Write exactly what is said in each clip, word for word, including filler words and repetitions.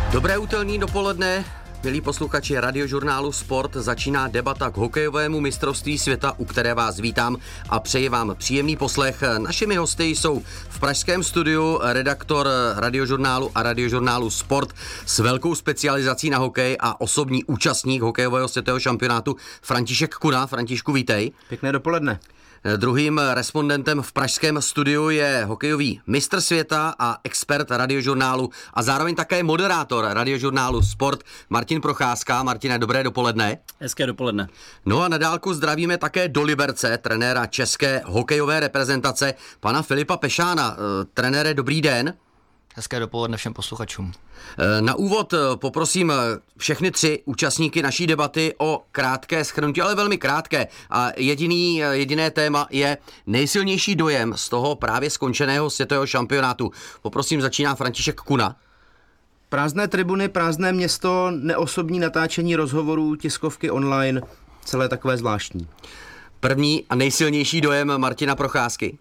Dobré úterní dopoledne, milí posluchači Radiožurnálu Sport. Začíná debata k hokejovému mistrovství světa, u které vás vítám a přeji vám příjemný poslech. Našimi hosty jsou v pražském studiu redaktor Radiožurnálu a Radiožurnálu Sport s velkou specializací na hokej a osobní účastník hokejového světového šampionátu František Kuna. Františku, vítej. Pěkné dopoledne. Druhým respondentem v pražském studiu je hokejový mistr světa a expert Radiožurnálu a zároveň také moderátor Radiožurnálu Sport Martin Procházka. Martine, dobré dopoledne. Hezké dopoledne. No a na dálku zdravíme také do Liberce trenéra české hokejové reprezentace, pana Filipa Pešána. Trenére, dobrý den. Hezké dopoledne všem posluchačům. Na úvod poprosím všechny tři účastníky naší debaty o krátké shrnutí, ale velmi krátké. A jediný, jediné téma je nejsilnější dojem z toho právě skončeného světového šampionátu. Poprosím, začíná František Kuna. Prázdné tribuny, prázdné město, neosobní natáčení rozhovorů, tiskovky online, celé takové zvláštní. První a nejsilnější dojem Martina Procházky.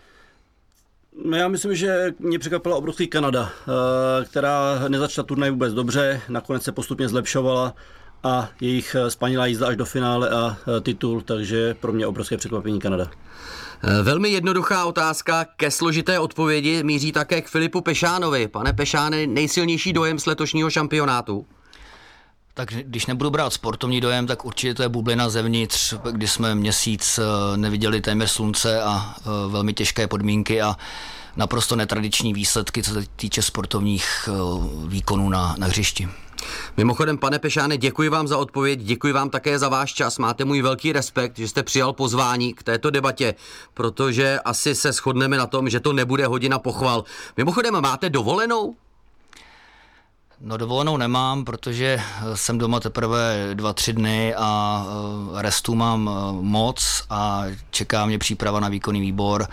No já myslím, že mě překvapila obrovský Kanada, která nezačala turnaj vůbec dobře, nakonec se postupně zlepšovala a jejich spanilá jízda až do finále a titul, takže pro mě obrovské překvapení Kanada. Velmi jednoduchá otázka ke složité odpovědi míří také k Filipu Pešánovi. Pane Pešáne, nejsilnější dojem z letošního šampionátu? Tak když nebudu brát sportovní dojem, tak určitě to je bublina zevnitř, kdy jsme měsíc neviděli téměř slunce a velmi těžké podmínky a naprosto netradiční výsledky, co se týče sportovních výkonů na, na hřišti. Mimochodem, pane Pešáne, děkuji vám za odpověď, děkuji vám také za váš čas, máte můj velký respekt, že jste přijal pozvání k této debatě, protože asi se shodneme na tom, že to nebude hodina pochval. Mimochodem, máte dovolenou? No dovolenou nemám, protože jsem doma teprve dva, tři dny a restu mám moc a čeká mě příprava na výkonný výbor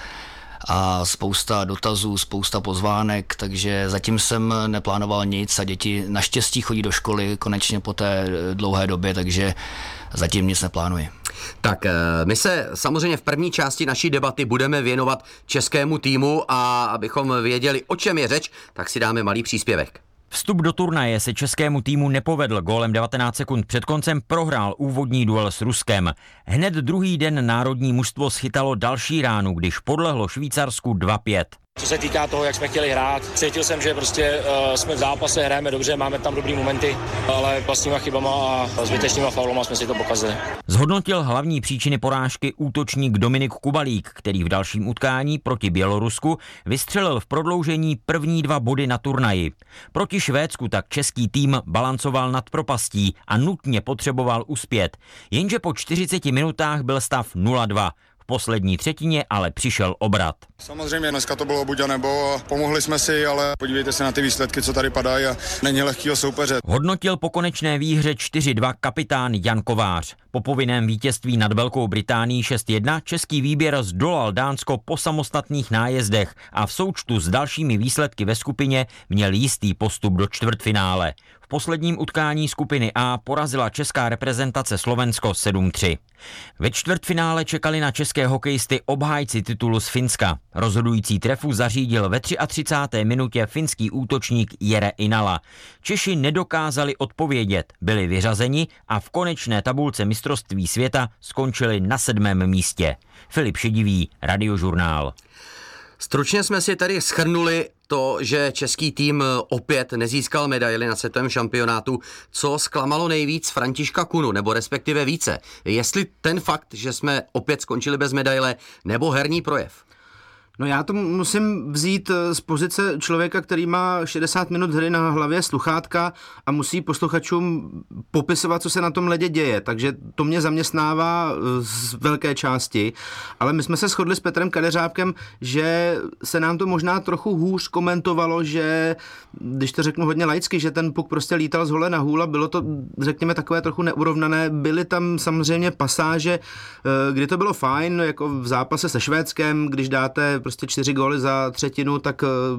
a spousta dotazů, spousta pozvánek, takže zatím jsem neplánoval nic a děti naštěstí chodí do školy konečně po té dlouhé době, takže zatím nic neplánuji. Tak my se samozřejmě v první části naší debaty budeme věnovat českému týmu a abychom věděli, o čem je řeč, tak si dáme malý příspěvek. Vstup do turnaje se českému týmu nepovedl, gólem devatenáct sekund před koncem prohrál úvodní duel s Ruskem. Hned druhý den národní mužstvo schytalo další ránu, když podlehlo Švýcarsku dva pět. Co se týká toho, jak jsme chtěli hrát, cítil jsem, že prostě uh, jsme v zápase, hrajeme dobře, máme tam dobrý momenty, ale vlastníma chybama a zbytečnýma faulama jsme si to pokazili. Zhodnotil hlavní příčiny porážky útočník Dominik Kubalík, který v dalším utkání proti Bělorusku vystřelil v prodloužení první dva body na turnaji. Proti Švédsku tak český tým balancoval nad propastí a nutně potřeboval uspět, jenže po čtyřiceti minutách byl stav nula dva. V poslední třetině ale přišel obrat. Samozřejmě dneska to bylo buď a nebo, pomohli jsme si, ale podívejte se na ty výsledky, co tady padají a není lehkýho soupeře. Hodnotil po konečné výhře čtyři dva kapitán Jan Kovář. Po povinném vítězství nad Velkou Británií šest jedna český výběr zdolal Dánsko po samostatných nájezdech a v součtu s dalšími výsledky ve skupině měl jistý postup do čtvrtfinále. V posledním utkání skupiny A porazila česká reprezentace Slovensko sedm tři. Ve čtvrtfinále čekali na české hokejisty obhájci titulu z Finska. Rozhodující trefu zařídil ve třicáté třetí minutě finský útočník Jere Inala. Češi nedokázali odpovědět, byli vyřazeni a v konečné tabulce mistrovství světa skončili na sedmém místě. Filip Šedivý, Radiožurnál. Stručně jsme si tady shrnuli to, že český tým opět nezískal medaili na světovém šampionátu. Co zklamalo nejvíc Františka Kunu, nebo respektive více? Jestli ten fakt, že jsme opět skončili bez medaile, nebo herní projev? No já to musím vzít z pozice člověka, který má šedesát minut hry na hlavě sluchátka a musí posluchačům popisovat, co se na tom ledě děje, takže to mě zaměstnává z velké části, ale my jsme se shodli s Petrem Kadeřábkem, že se nám to možná trochu hůř komentovalo, že, když to řeknu hodně laicky, že ten puk prostě lítal z hole na hůl a bylo to, řekněme, takové trochu neurovnané, byly tam samozřejmě pasáže, kdy to bylo fajn, jako v zápase se Švédskem, když dáte prostě čtyři góly za třetinu, tak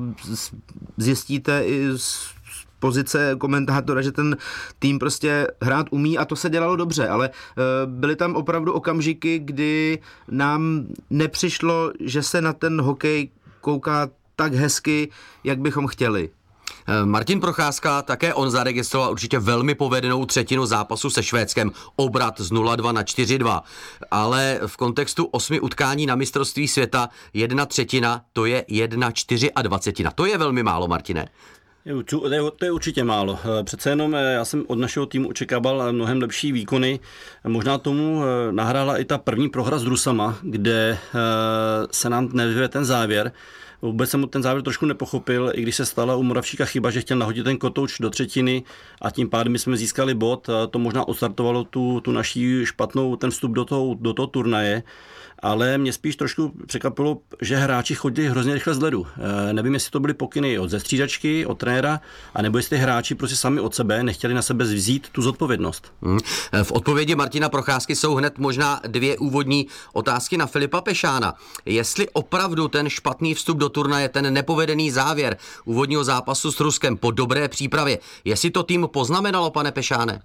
zjistíte i z pozice komentátora, že ten tým prostě hrát umí a to se dělalo dobře, ale byly tam opravdu okamžiky, kdy nám nepřišlo, že se na ten hokej kouká tak hezky, jak bychom chtěli. Martin Procházka, také on zaregistroval určitě velmi povedenou třetinu zápasu se Švédskem, obrat z nula dva na čtyři dva, ale v kontextu osmi utkání na mistrovství světa jedna třetina, to je jedna čtyři a dvacetina. To je velmi málo, Martine. To je určitě málo. Přece jenom já jsem od našeho týmu očekával mnohem lepší výkony. Možná tomu nahrála i ta první prohra s Rusama, kde se nám nevyvede ten závěr. Vůbec jsem ten závěr trošku nepochopil, i když se stala u Moravčíka chyba, že chtěl nahodit ten kotouč do třetiny a tím pádem my jsme získali bod. To možná odstartovalo tu, tu naší špatnou, ten vstup do toho, do toho turnaje. Ale mě spíš trošku překvapilo, že hráči chodili hrozně rychle z ledu. E, nevím, jestli to byly pokyny od zestřídačky, od trenéra, anebo jestli hráči prostě sami od sebe nechtěli na sebe vzít tu zodpovědnost. Hmm. V odpovědi Martina Procházky jsou hned možná dvě úvodní otázky na Filipa Pešána. Jestli opravdu ten špatný vstup do turnaje, ten nepovedený závěr úvodního zápasu s Ruskem po dobré přípravě, jestli to tým poznamenalo, pane Pešáne?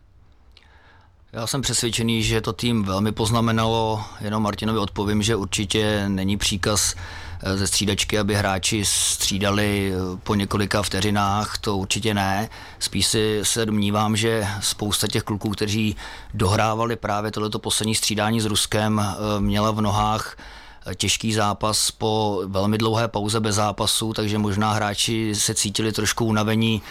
Já jsem přesvědčený, že to tým velmi poznamenalo, jenom Martinovi odpovím, že určitě není příkaz ze střídačky, aby hráči střídali po několika vteřinách, to určitě ne. Spíš si se domnívám, že spousta těch kluků, kteří dohrávali právě tohleto poslední střídání s Ruskem, měla v nohách těžký zápas po velmi dlouhé pauze bez zápasu, takže možná hráči se cítili trošku unavení,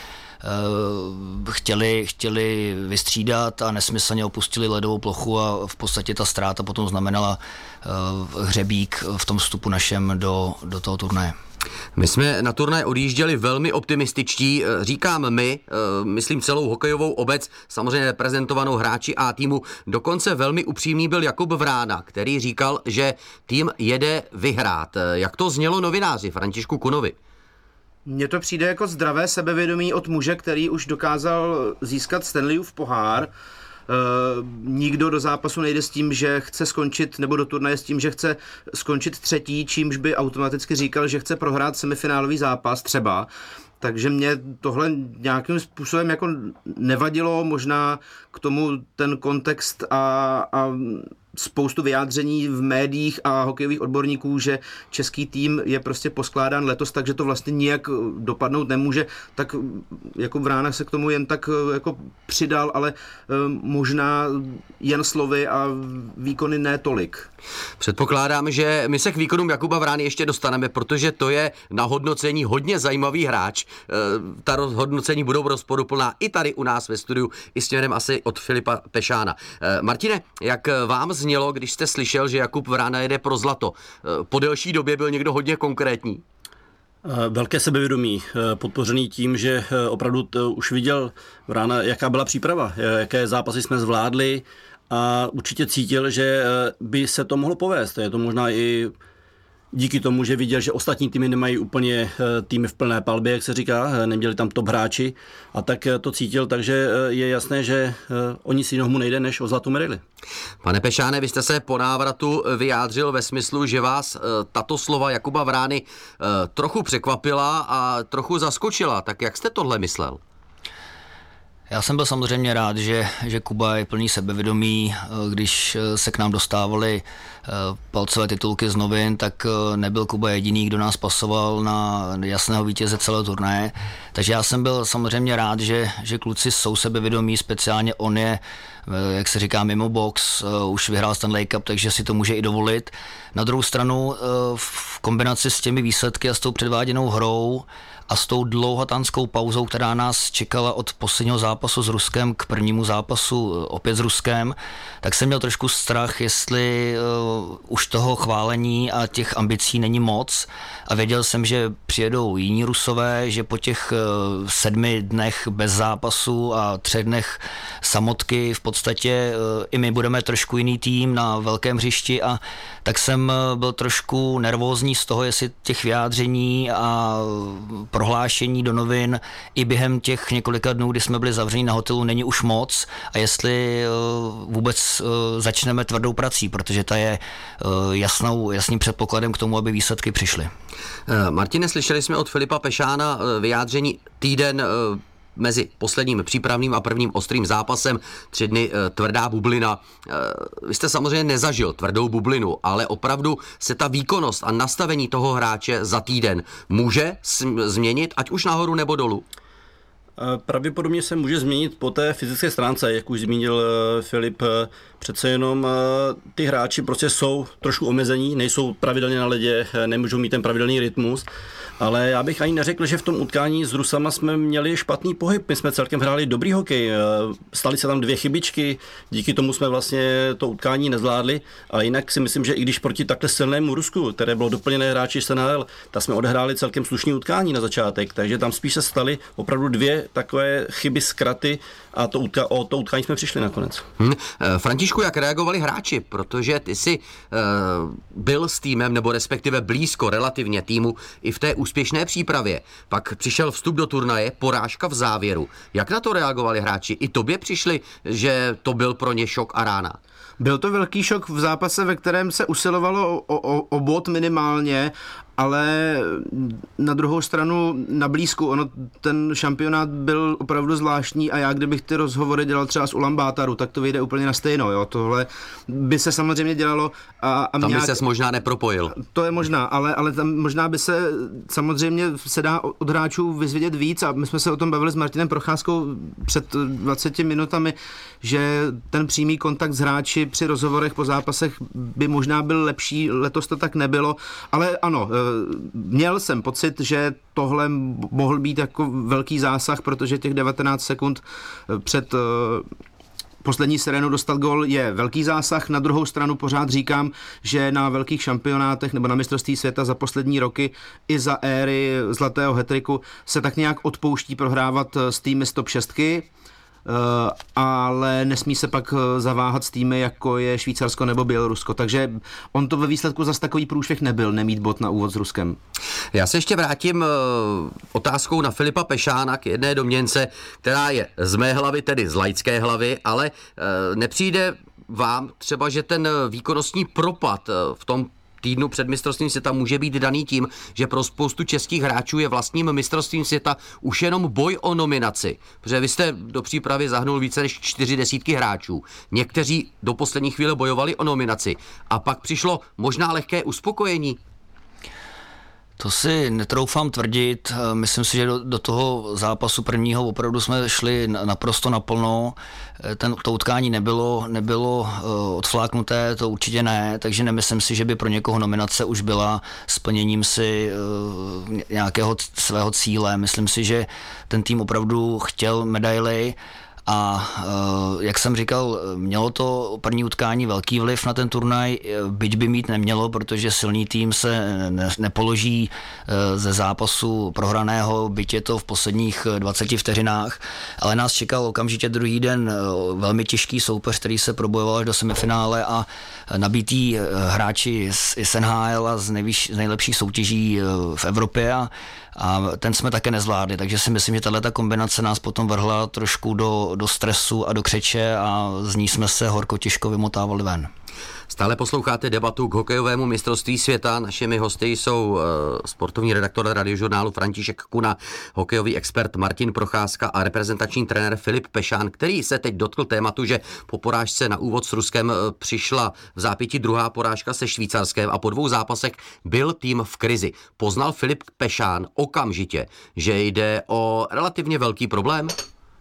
chtěli, chtěli vystřídat a nesmyslně opustili ledovou plochu a v podstatě ta ztráta potom znamenala hřebík v tom vstupu našem do, do toho turnaje. My jsme na turnaj odjížděli velmi optimističtí, říkám my, myslím celou hokejovou obec, samozřejmě reprezentovanou hráči A týmu, dokonce velmi upřímný byl Jakub Vrána, který říkal, že tým jede vyhrát. Jak to znělo novináři Františku Kunovi? Mně to přijde jako zdravé sebevědomí od muže, který už dokázal získat Stanleyův pohár. E, nikdo do zápasu nejde s tím, že chce skončit, nebo do turnaje s tím, že chce skončit třetí, čímž by automaticky říkal, že chce prohrát semifinálový zápas třeba. Takže mě tohle nějakým způsobem jako nevadilo, možná k tomu ten kontext a, a spoustu vyjádření v médiích a hokejových odborníků, že český tým je prostě poskládán letos, takže to vlastně nijak dopadnout nemůže, tak jako Vrána se k tomu jen tak jako přidal, ale možná jen slovy a výkony ne tolik. Předpokládám, že my se k výkonům Jakuba Vrány ještě dostaneme, protože to je na hodnocení hodně zajímavý hráč. Ta hodnocení budou rozporuplná i tady u nás ve studiu, i směrem asi od Filipa Pešána. Martine, jak vám znělo, když jste slyšel, že Jakub Vrána jede pro zlato? Po delší době byl někdo hodně konkrétní? Velké sebevědomí, podpořený tím, že opravdu t, už viděl Vrána, jaká byla příprava, jaké zápasy jsme zvládli a určitě cítil, že by se to mohlo povést. Je to možná i díky tomu, že viděl, že ostatní týmy nemají úplně týmy v plné palbě, jak se říká, neměli tam top hráči a tak to cítil, takže je jasné, že o nic jiného mu nejde, než o zlatou medaili. Pane Pešáne, vy jste se po návratu vyjádřil ve smyslu, že vás tato slova Jakuba Vrány trochu překvapila a trochu zaskočila, tak jak jste tohle myslel? Já jsem byl samozřejmě rád, že, že Kuba je plný sebevědomí. Když se k nám dostávaly palcové titulky z novin, tak nebyl Kuba jediný, kdo nás pasoval na jasného vítěze celého turnaje. Takže já jsem byl samozřejmě rád, že, že kluci jsou sebevědomí, speciálně on je, jak se říká, mimo box, už vyhrál Stanley Cup, takže si to může i dovolit. Na druhou stranu v kombinaci s těmi výsledky a s tou předváděnou hrou a s tou dlouhatánskou pauzou, která nás čekala od posledního zápasu s Ruskem k prvnímu zápasu opět s Ruskem, tak jsem měl trošku strach, jestli uh, už toho chválení a těch ambicí není moc. A věděl jsem, že přijedou jiní Rusové, že po těch uh, sedmi dnech bez zápasu a třech dnech samotky v podstatě uh, i my budeme trošku jiný tým na velkém hřišti a tak jsem uh, byl trošku nervózní z toho, jestli těch vyjádření a prohlášení do novin i během těch několika dnů, kdy jsme byli zavření na hotelu, není už moc a jestli uh, vůbec uh, začneme tvrdou prací, protože ta je uh, jasnou, jasným předpokladem k tomu, aby výsledky přišly. Martine, slyšeli jsme od Filipa Pešána vyjádření týden mezi posledním přípravným a prvním ostrým zápasem, tři dny tvrdá bublina. Vy jste samozřejmě nezažil tvrdou bublinu, ale opravdu se ta výkonnost a nastavení toho hráče za týden může změnit, ať už nahoru nebo dolů? Pravděpodobně se může změnit po té fyzické stránce, jak už zmínil Filip. Přece jenom ty hráči prostě jsou trošku omezení, nejsou pravidelně na ledě, nemůžou mít ten pravidelný rytmus, ale já bych ani neřekl, že v tom utkání s Rusama jsme měli špatný pohyb. My jsme celkem hráli dobrý hokej, staly se tam dvě chybičky, díky tomu jsme vlastně to utkání nezvládli, ale jinak si myslím, že i když proti takhle silnému Rusku, které bylo doplněné hráči z N H L, tak jsme odehráli celkem slušný utkání na začátek, takže tam spíš se staly opravdu dvě takové chyby, zkraty a to utka- o to utkání jsme přišli nakonec. Hmm. Františku, jak reagovali hráči? Protože ty jsi uh, byl s týmem, nebo respektive blízko relativně týmu i v té úspěšné přípravě. Pak přišel vstup do turnaje, porážka v závěru. Jak na to reagovali hráči? I tobě přišli, že to byl pro ně šok a rána? Byl to velký šok v zápase, ve kterém se usilovalo o, o, o bod minimálně, ale na druhou stranu na blízku, ono, ten šampionát byl opravdu zvláštní a já, kdybych ty rozhovory dělal třeba z Ulaanbaataru, tak to vyjde úplně na stejno, jo, tohle by se samozřejmě dělalo a, a tam nějak, by ses možná nepropojil. To je možná, ale, ale tam možná by se samozřejmě se dá od hráčů vyzvědět víc a my jsme se o tom bavili s Martinem Procházkou před dvaceti minutami, že ten přímý kontakt s hráči při rozhovorech po zápasech by možná byl lepší, letos to tak nebylo, ale ano, měl jsem pocit, že tohle mohl být jako velký zásah, protože těch devatenáct sekund před poslední sirénou dostat gól je velký zásah. Na druhou stranu pořád říkám, že na velkých šampionátech nebo na mistrovství světa za poslední roky i za éry zlatého hat-tricku se tak nějak odpouští prohrávat s týmy z top šestky, ale nesmí se pak zaváhat s týmy, jako je Švýcarsko nebo Bělorusko. Takže on to ve výsledku zas takový průšvih nebyl, nemít bod na úvod s Ruskem. Já se ještě vrátím otázkou na Filipa Pešána k jedné domněnce, která je z mé hlavy, tedy z laické hlavy, ale nepřijde vám třeba, že ten výkonnostní propad v tom týdnu před mistrovstvím světa může být daný tím, že pro spoustu českých hráčů je vlastním mistrovstvím světa už jenom boj o nominaci. Protože vy jste do přípravy zahnul více než čtyři desítky hráčů. Někteří do poslední chvíle bojovali o nominaci. A pak přišlo možná lehké uspokojení. To si netroufám tvrdit. Myslím si, že do, do toho zápasu prvního opravdu jsme šli naprosto naplno. Ten, to utkání nebylo, nebylo uh, odfláknuté, to určitě ne, takže nemyslím si, že by pro někoho nominace už byla splněním si uh, nějakého svého cíle. Myslím si, že ten tým opravdu chtěl medaily. A jak jsem říkal, mělo to první utkání velký vliv na ten turnaj, byť by mít nemělo, protože silný tým se ne, nepoloží ze zápasu prohraného, byť je to v posledních dvaceti vteřinách, ale nás čekal okamžitě druhý den velmi těžký soupeř, který se probojoval až do semifinále a nabitý hráči z, z N H L a z, nejvyš, z nejlepších soutěží v Evropě a A ten jsme také nezvládli, takže si myslím, že tato kombinace nás potom vrhla trošku do, do stresu a do křeče a z ní jsme se horko těžko vymotávali ven. Stále posloucháte debatu k hokejovému mistrovství světa. Našimi hosty jsou uh, sportovní redaktor Radiožurnálu František Kuna, hokejový expert Martin Procházka a reprezentační trenér Filip Pešán, který se teď dotkl tématu, že po porážce na úvod s Ruskem přišla v zápětí druhá porážka se Švýcarskem a po dvou zápasech byl tým v krizi. Poznal Filip Pešán okamžitě, že jde o relativně velký problém?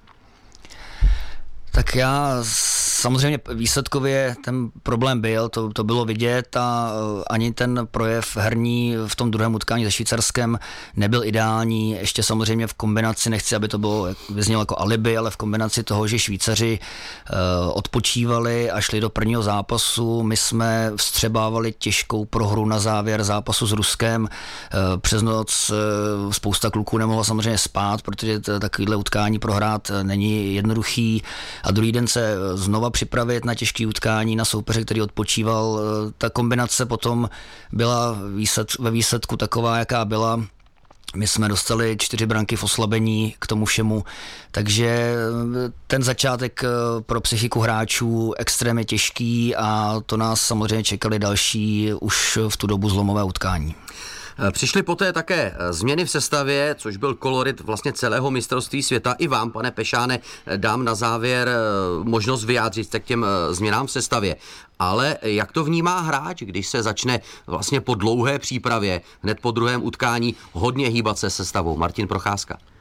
Tak já samozřejmě výsledkově ten problém byl, to, to bylo vidět a ani ten projev herní v tom druhém utkání se Švýcarskem nebyl ideální. Ještě samozřejmě v kombinaci, nechci, aby to bylo vyznělo jako alibi, ale v kombinaci toho, že Švýcaři uh, odpočívali a šli do prvního zápasu, my jsme vstřebávali těžkou prohru na závěr zápasu s Ruskem. Uh, přes noc uh, spousta kluků nemohla samozřejmě spát, protože takovýhle utkání prohrát není jednoduchý. A druhý den se znova připravit na těžké utkání, na soupeře, který odpočíval. Ta kombinace potom byla výsled, ve výsledku taková, jaká byla. My jsme dostali čtyři branky v oslabení k tomu všemu, takže ten začátek pro psychiku hráčů extrémně těžký a to nás samozřejmě čekali další už v tu dobu zlomové utkání. Přišly poté také změny v sestavě, což byl kolorit vlastně celého mistrovství světa. I vám, pane Pešáne, dám na závěr možnost vyjádřit se k těm změnám v sestavě. Ale jak to vnímá hráč, když se začne vlastně po dlouhé přípravě, hned po druhém utkání, hodně hýbat se sestavou? Martin Procházka.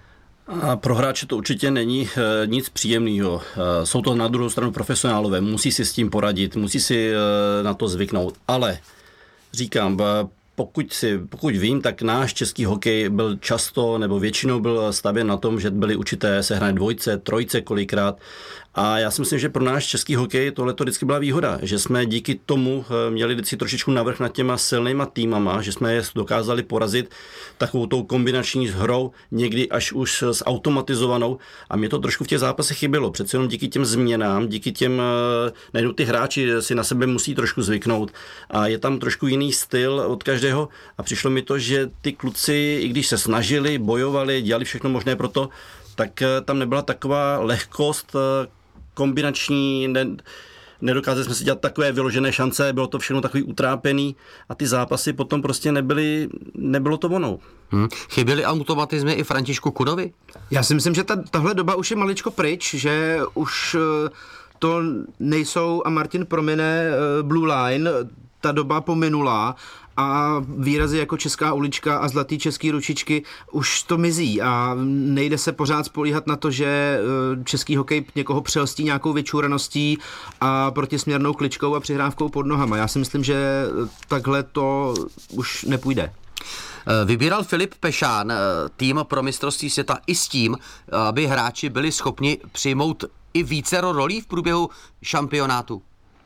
A pro hráče to určitě není e, nic příjemného. E, jsou to na druhou stranu profesionálové, musí si s tím poradit, musí si e, na to zvyknout. Ale říkám, pokud, si, pokud vím, tak náš český hokej byl často nebo většinou byl stavěn na tom, že byli určité sehrané dvojce, trojce kolikrát. A já si myslím, že pro náš český hokej tohle to vždycky byla výhoda, že jsme díky tomu měli vždycky trošičku navrch nad těma silnýma týmama, že jsme je dokázali porazit takovou tou kombinační hrou, někdy až už s automatizovanou. A mě to trošku v těch zápasech chybělo. Přece jenom díky těm změnám, díky těm, najednou ty hráči si na sebe musí trošku zvyknout. A je tam trošku jiný styl od každého. A přišlo mi to, že ty kluci, i když se snažili, bojovali, dělali všechno možné pro to, tak tam nebyla taková lehkost kombinační, ne, nedokázali jsme si dělat takové vyložené šance, bylo to všechno takový utrápený a ty zápasy potom prostě nebyly, nebylo to ono. Hmm. Chyběly automatizmy i Františku Kunovi? Já si myslím, že ta, tahle doba už je maličko pryč, že už to nejsou, a Martin promine, Blue Line, ta doba pominulá a výrazy jako Česká ulička a zlatý český ručičky už to mizí a nejde se pořád spolíhat na to, že český hokej někoho přelstí nějakou vyčúraností a protisměrnou kličkou a přihrávkou pod nohama. Já si myslím, že takhle to už nepůjde. Vybíral Filip Pešán tým pro mistrovství světa i s tím, aby hráči byli schopni přijmout i vícero rolí v průběhu šampionátu.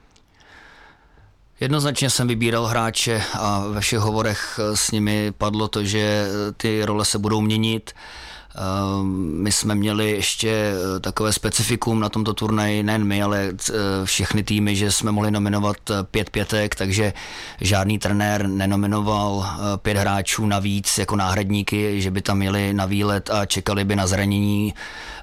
Jednoznačně jsem vybíral hráče a ve všech hovorech s nimi padlo to, že ty role se budou měnit. My jsme měli ještě takové specifikum na tomto turnaji, nejen my, ale všechny týmy, že jsme mohli nominovat pět pětek, takže žádný trenér nenominoval pět hráčů navíc jako náhradníky, že by tam měli na výlet a čekali by na zranění.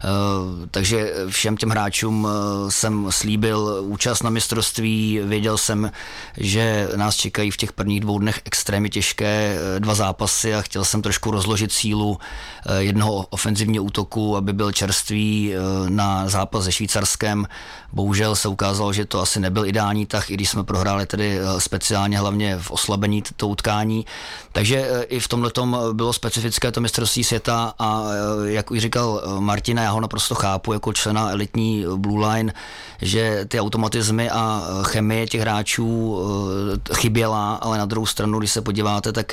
Takže všem těm hráčům jsem slíbil účast na mistrovství, věděl jsem, že nás čekají v těch prvních dvou dnech extrémně těžké dva zápasy a chtěl jsem trošku rozložit sílu jednoho ofenzivního útoku, aby byl čerstvý na zápas se Švýcarskem. Bohužel se ukázalo, že to asi nebyl ideální tah, i když jsme prohráli tedy speciálně hlavně v oslabení to utkání. Takže i v tomhletom bylo specifické to mistrovství světa a jak už říkal Martina, já ho naprosto chápu jako člena elitní Blue Line, že ty automatizmy a chemie těch hráčů chyběla, ale na druhou stranu, když se podíváte, tak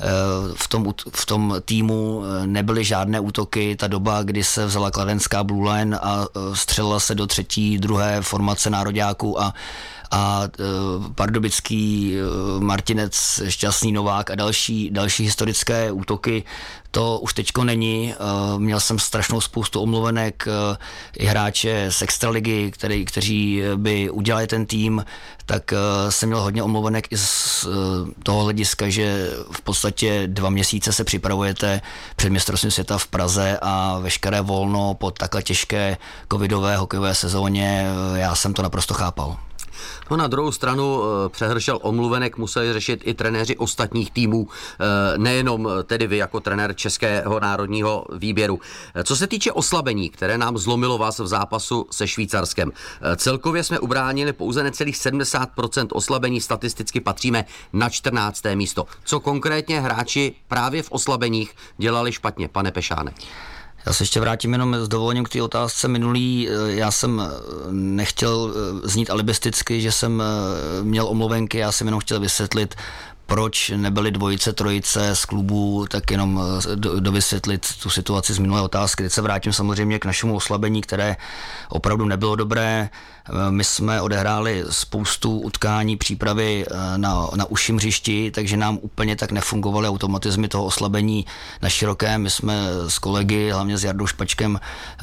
v tom, v tom týmu nebyly žádné útoky. Ta doba, kdy se vzala kladenská Blue Line a střelila se do třetí, druhé formace nároďáků a a Pardubický, Martinec, Šťastný, Novák a další, další historické útoky, to už teďko není. Měl jsem strašnou spoustu omluvenek i hráče z extraligy, který, kteří by udělali ten tým, tak jsem měl hodně omluvenek i z toho hlediska, že v podstatě dva měsíce se připravujete před mistrovstvím světa v Praze a veškeré volno po takhle těžké covidové hokejové sezóně, já jsem to naprosto chápal. No na druhou stranu přehršel omluvenek museli řešit i trenéři ostatních týmů, nejenom tedy vy jako trenér českého národního výběru. Co se týče oslabení, které nám zlomilo vás v zápasu se Švýcarskem, celkově jsme ubránili pouze necelých sedmdesát procent oslabení, statisticky patříme na čtrnácté místo. Co konkrétně hráči právě v oslabeních dělali špatně, pane Pešáne? Já se ještě vrátím jenom s dovolením k té otázce minulý. Já jsem nechtěl znít alibisticky, že jsem měl omluvenky, já jsem jenom chtěl vysvětlit, proč nebyly dvojice, trojice z klubů, tak jenom do, dovysvětlit tu situaci z minulé otázky. Teď se vrátím samozřejmě k našemu oslabení, které opravdu nebylo dobré. My jsme odehráli spoustu utkání přípravy na, na užším hřišti, takže nám úplně tak nefungovaly automatizmy toho oslabení na širokém. My jsme s kolegy, hlavně s Jardou Špačkem,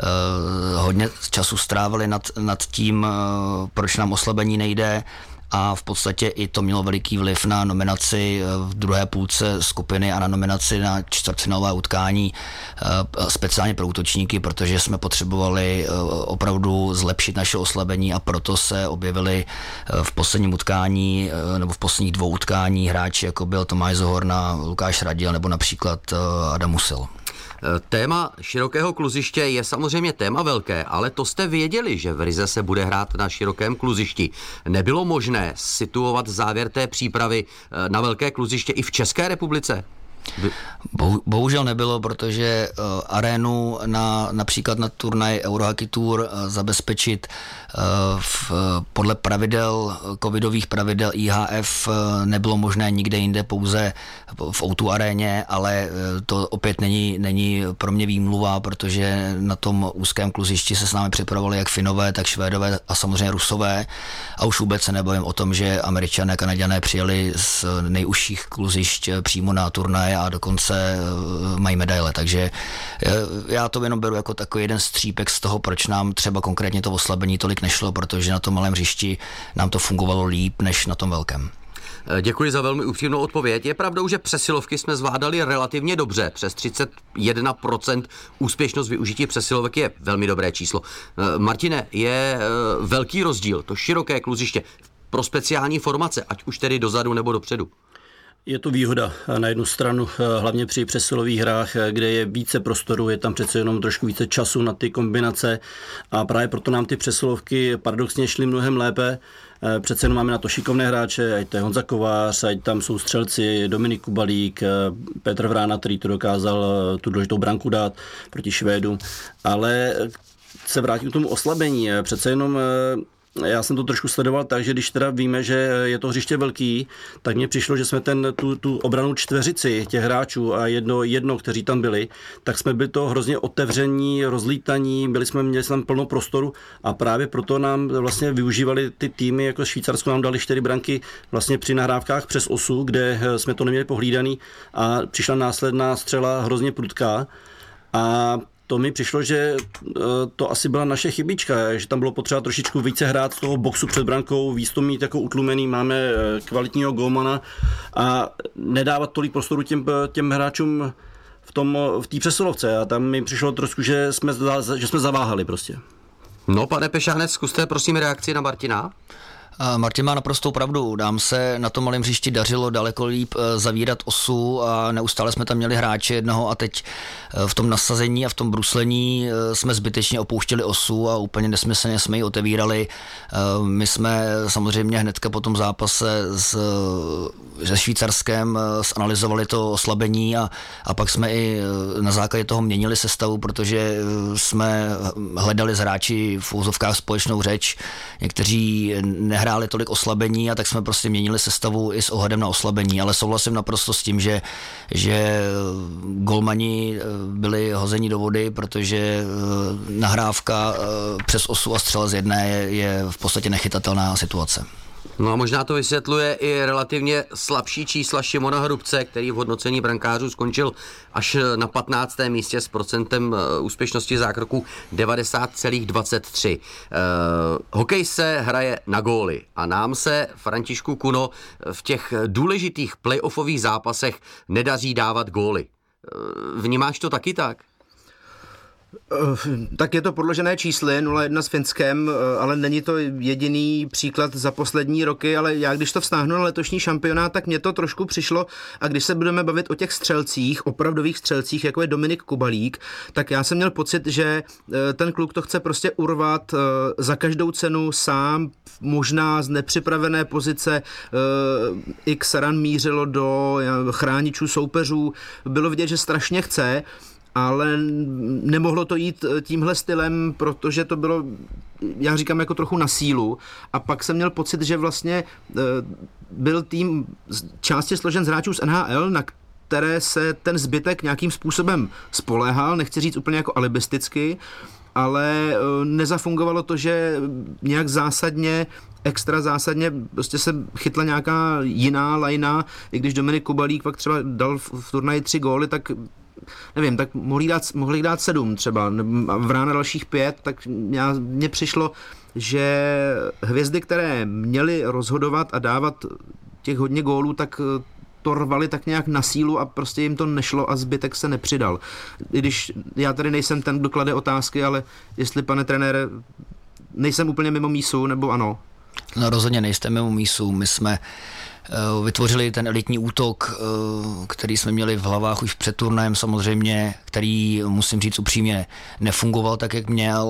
hodně času strávili nad, nad tím, proč nám oslabení nejde. A v podstatě i to mělo veliký vliv na nominaci v druhé půlce skupiny a na nominaci na čtvrtfinálové utkání speciálně pro útočníky, protože jsme potřebovali opravdu zlepšit naše oslabení a proto se objevili v posledním utkání nebo v posledních dvou utkání hráči, jako byl Tomáš Zohorna, Lukáš Radil nebo například Adam Musil. Téma širokého kluziště je samozřejmě téma velké, ale to jste věděli, že v Rize se bude hrát na širokém kluzišti. Nebylo možné situovat závěr té přípravy na velké kluziště i v České republice? Bohužel nebylo, protože uh, arénu na, například na turnaj Eurohockey Tour uh, zabezpečit uh, v, uh, podle pravidel, covidových pravidel I H F uh, nebylo možné nikde jinde, pouze v ó dva aréně, ale uh, to opět není, není pro mě výmluva, protože na tom úzkém kluzišti se s námi připravovali jak Finové, tak Švédové a samozřejmě Rusové a už vůbec se nebavím o tom, že Američané, Kanaďané přijeli z nejužších kluzišť přímo na turnaj a dokonce mají medaile, takže já to jenom beru jako takový jeden střípek z toho, proč nám třeba konkrétně to oslabení tolik nešlo, protože na tom malém hřišti nám to fungovalo líp než na tom velkém. Děkuji za velmi upřímnou odpověď. Je pravdou, že přesilovky jsme zvládali relativně dobře. Přes třicet jedna procent úspěšnost využití přesilovek je velmi dobré číslo. Martine, je velký rozdíl, to široké kluziště pro speciální formace, ať už tedy dozadu nebo dopředu? Je to výhoda na jednu stranu, hlavně při přesilových hrách, kde je více prostoru, je tam přece jenom trošku více času na ty kombinace a právě proto nám ty přesilovky paradoxně šly mnohem lépe. Přece jenom máme na to šikovné hráče, ať to je Honza Kovář, ať tam jsou střelci Dominik Kubalík, Petr Vrána, který to dokázal tu důležitou branku dát proti Švédům, ale se vrátím k tomu oslabení. Přece jenom já jsem to trošku sledoval tak, že když teda víme, že je to hřiště velký, tak mně přišlo, že jsme ten, tu, tu obranu čtveřici těch hráčů a jedno, jedno, kteří tam byli, tak jsme byli to hrozně otevření, rozlítaní, byli jsme, měli jsme tam plno prostoru a právě proto nám vlastně využívali ty týmy, jako Švýcarsko nám dali čtyři branky vlastně při nahrávkách přes osu, kde jsme to neměli pohlídaný a přišla následná střela hrozně prudká a to mi přišlo, že to asi byla naše chybička, že tam bylo potřeba trošičku více hrát z toho boxu před brankou, víc to mít jako utlumený, máme kvalitního golmana a nedávat tolik prostoru těm, těm hráčům v tom, v té přesilovce a tam mi přišlo trošku, že jsme, že jsme zaváhali prostě. No, pane Pešánec, zkuste prosím reakci na Martina. Martin má naprostou pravdu. Nám se na tom malém hřišti dařilo daleko líp zavírat osu a neustále jsme tam měli hráče jednoho a teď v tom nasazení a v tom bruslení jsme zbytečně opouštěli osu a úplně nesmyslně jsme ji otevírali. My jsme samozřejmě hnedka po tom zápase s, se Švýcarskem zanalyzovali to oslabení a, a pak jsme i na základě toho měnili sestavu, protože jsme hledali s hráči v úzovkách společnou řeč. Někteří nehráli hráli tolik oslabení a tak jsme prostě měnili sestavu i s ohledem na oslabení, ale souhlasím naprosto s tím, že, že golmani byli hozeni do vody, protože nahrávka přes osu a střela z jedné je, je v podstatě nechytatelná situace. No a možná to vysvětluje i relativně slabší čísla Šimona Hrubce, který v hodnocení brankářů skončil až na patnáctém místě s procentem úspěšnosti zákroků devadesát celá dvacet tři. Eh, hokej se hraje na góly a nám se, Františku Kuno, v těch důležitých playoffových zápasech nedaří dávat góly. Eh, vnímáš to taky tak? Tak je to podložené čísly, nula jedna s Finskem, ale není to jediný příklad za poslední roky, ale já když to vztáhnu na letošní šampionát, tak mně to trošku přišlo a když se budeme bavit o těch střelcích, opravdových střelcích, jako je Dominik Kubalík, tak já jsem měl pocit, že ten kluk to chce prostě urvat za každou cenu sám, možná z nepřipravené pozice X ran mířilo do chráničů soupeřů, bylo vidět, že strašně chce, ale nemohlo to jít tímhle stylem, protože to bylo, já říkám, jako trochu na sílu. A pak jsem měl pocit, že vlastně byl tým části složen z hráčů z N H L, na které se ten zbytek nějakým způsobem spoléhal, nechci říct úplně jako alibisticky, ale nezafungovalo to, že nějak zásadně, extra zásadně prostě se chytla nějaká jiná lajna, i když Dominik Kubalík pak třeba dal v, v turnaji tři góly, tak nevím, tak mohli dát, mohli dát sedm třeba, a Vrána dalších pět, tak mně přišlo, že hvězdy, které měly rozhodovat a dávat těch hodně gólů, tak to rvali tak nějak na sílu a prostě jim to nešlo a zbytek se nepřidal. I když já tady nejsem ten, kdo klade otázky, ale jestli, pane trenére, nejsem úplně mimo mísu, nebo ano? No rozhodně nejste mimo mísu, my jsme vytvořili ten elitní útok, který jsme měli v hlavách už před turnajem samozřejmě, který, musím říct upřímně, nefungoval tak, jak měl.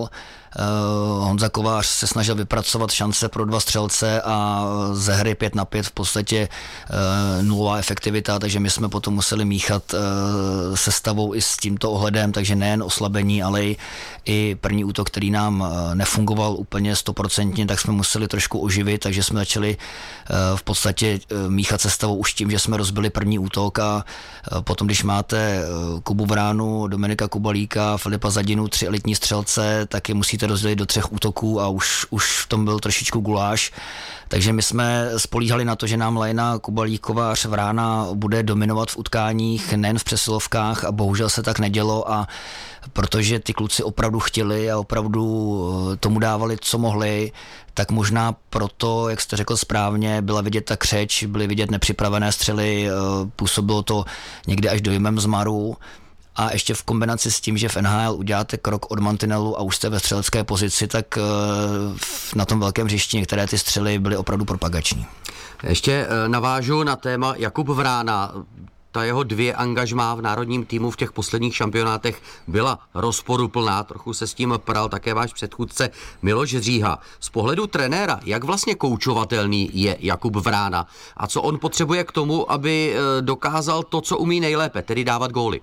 Honza Kovář se snažil vypracovat šance pro dva střelce a ze hry pět na pět v podstatě nulová efektivita, takže my jsme potom museli míchat sestavou i s tímto ohledem, takže nejen oslabení, ale i první útok, který nám nefungoval úplně stoprocentně, tak jsme museli trošku oživit, takže jsme začali v podstatě míchat sestavou už tím, že jsme rozbili první útok a potom, když máte Kubu Vránu, Dominika Kubalíka, Filipa Zadinu, tři elitní střelce, tak je musíte rozdělit do třech útoků a už, už v tom byl trošičku guláš. Takže my jsme spolíhali na to, že nám Lajna, Kubalík, Kovář, Vrána bude dominovat v utkáních, nejen v přesilovkách a bohužel se tak nedělo a protože ty kluci opravdu chtěli a opravdu tomu dávali, co mohli, tak možná proto, jak jste řekl správně, byla vidět ta křeč, byly vidět nepřipravené střely, působilo to někdy až dojmem zmaru. A ještě v kombinaci s tím, že v N H L uděláte krok od mantinelu a už jste ve střelecké pozici, tak na tom velkém hřišti některé ty střely byly opravdu propagační. Ještě navážu na téma Jakub Vrána. Ta jeho dvě angažmá v národním týmu v těch posledních šampionátech byla rozporuplná, trochu se s tím pral také váš předchůdce Miloš Říha. Z pohledu trenéra, jak vlastně koučovatelný je Jakub Vrána a co on potřebuje k tomu, aby dokázal to, co umí nejlépe, tedy dávat góly?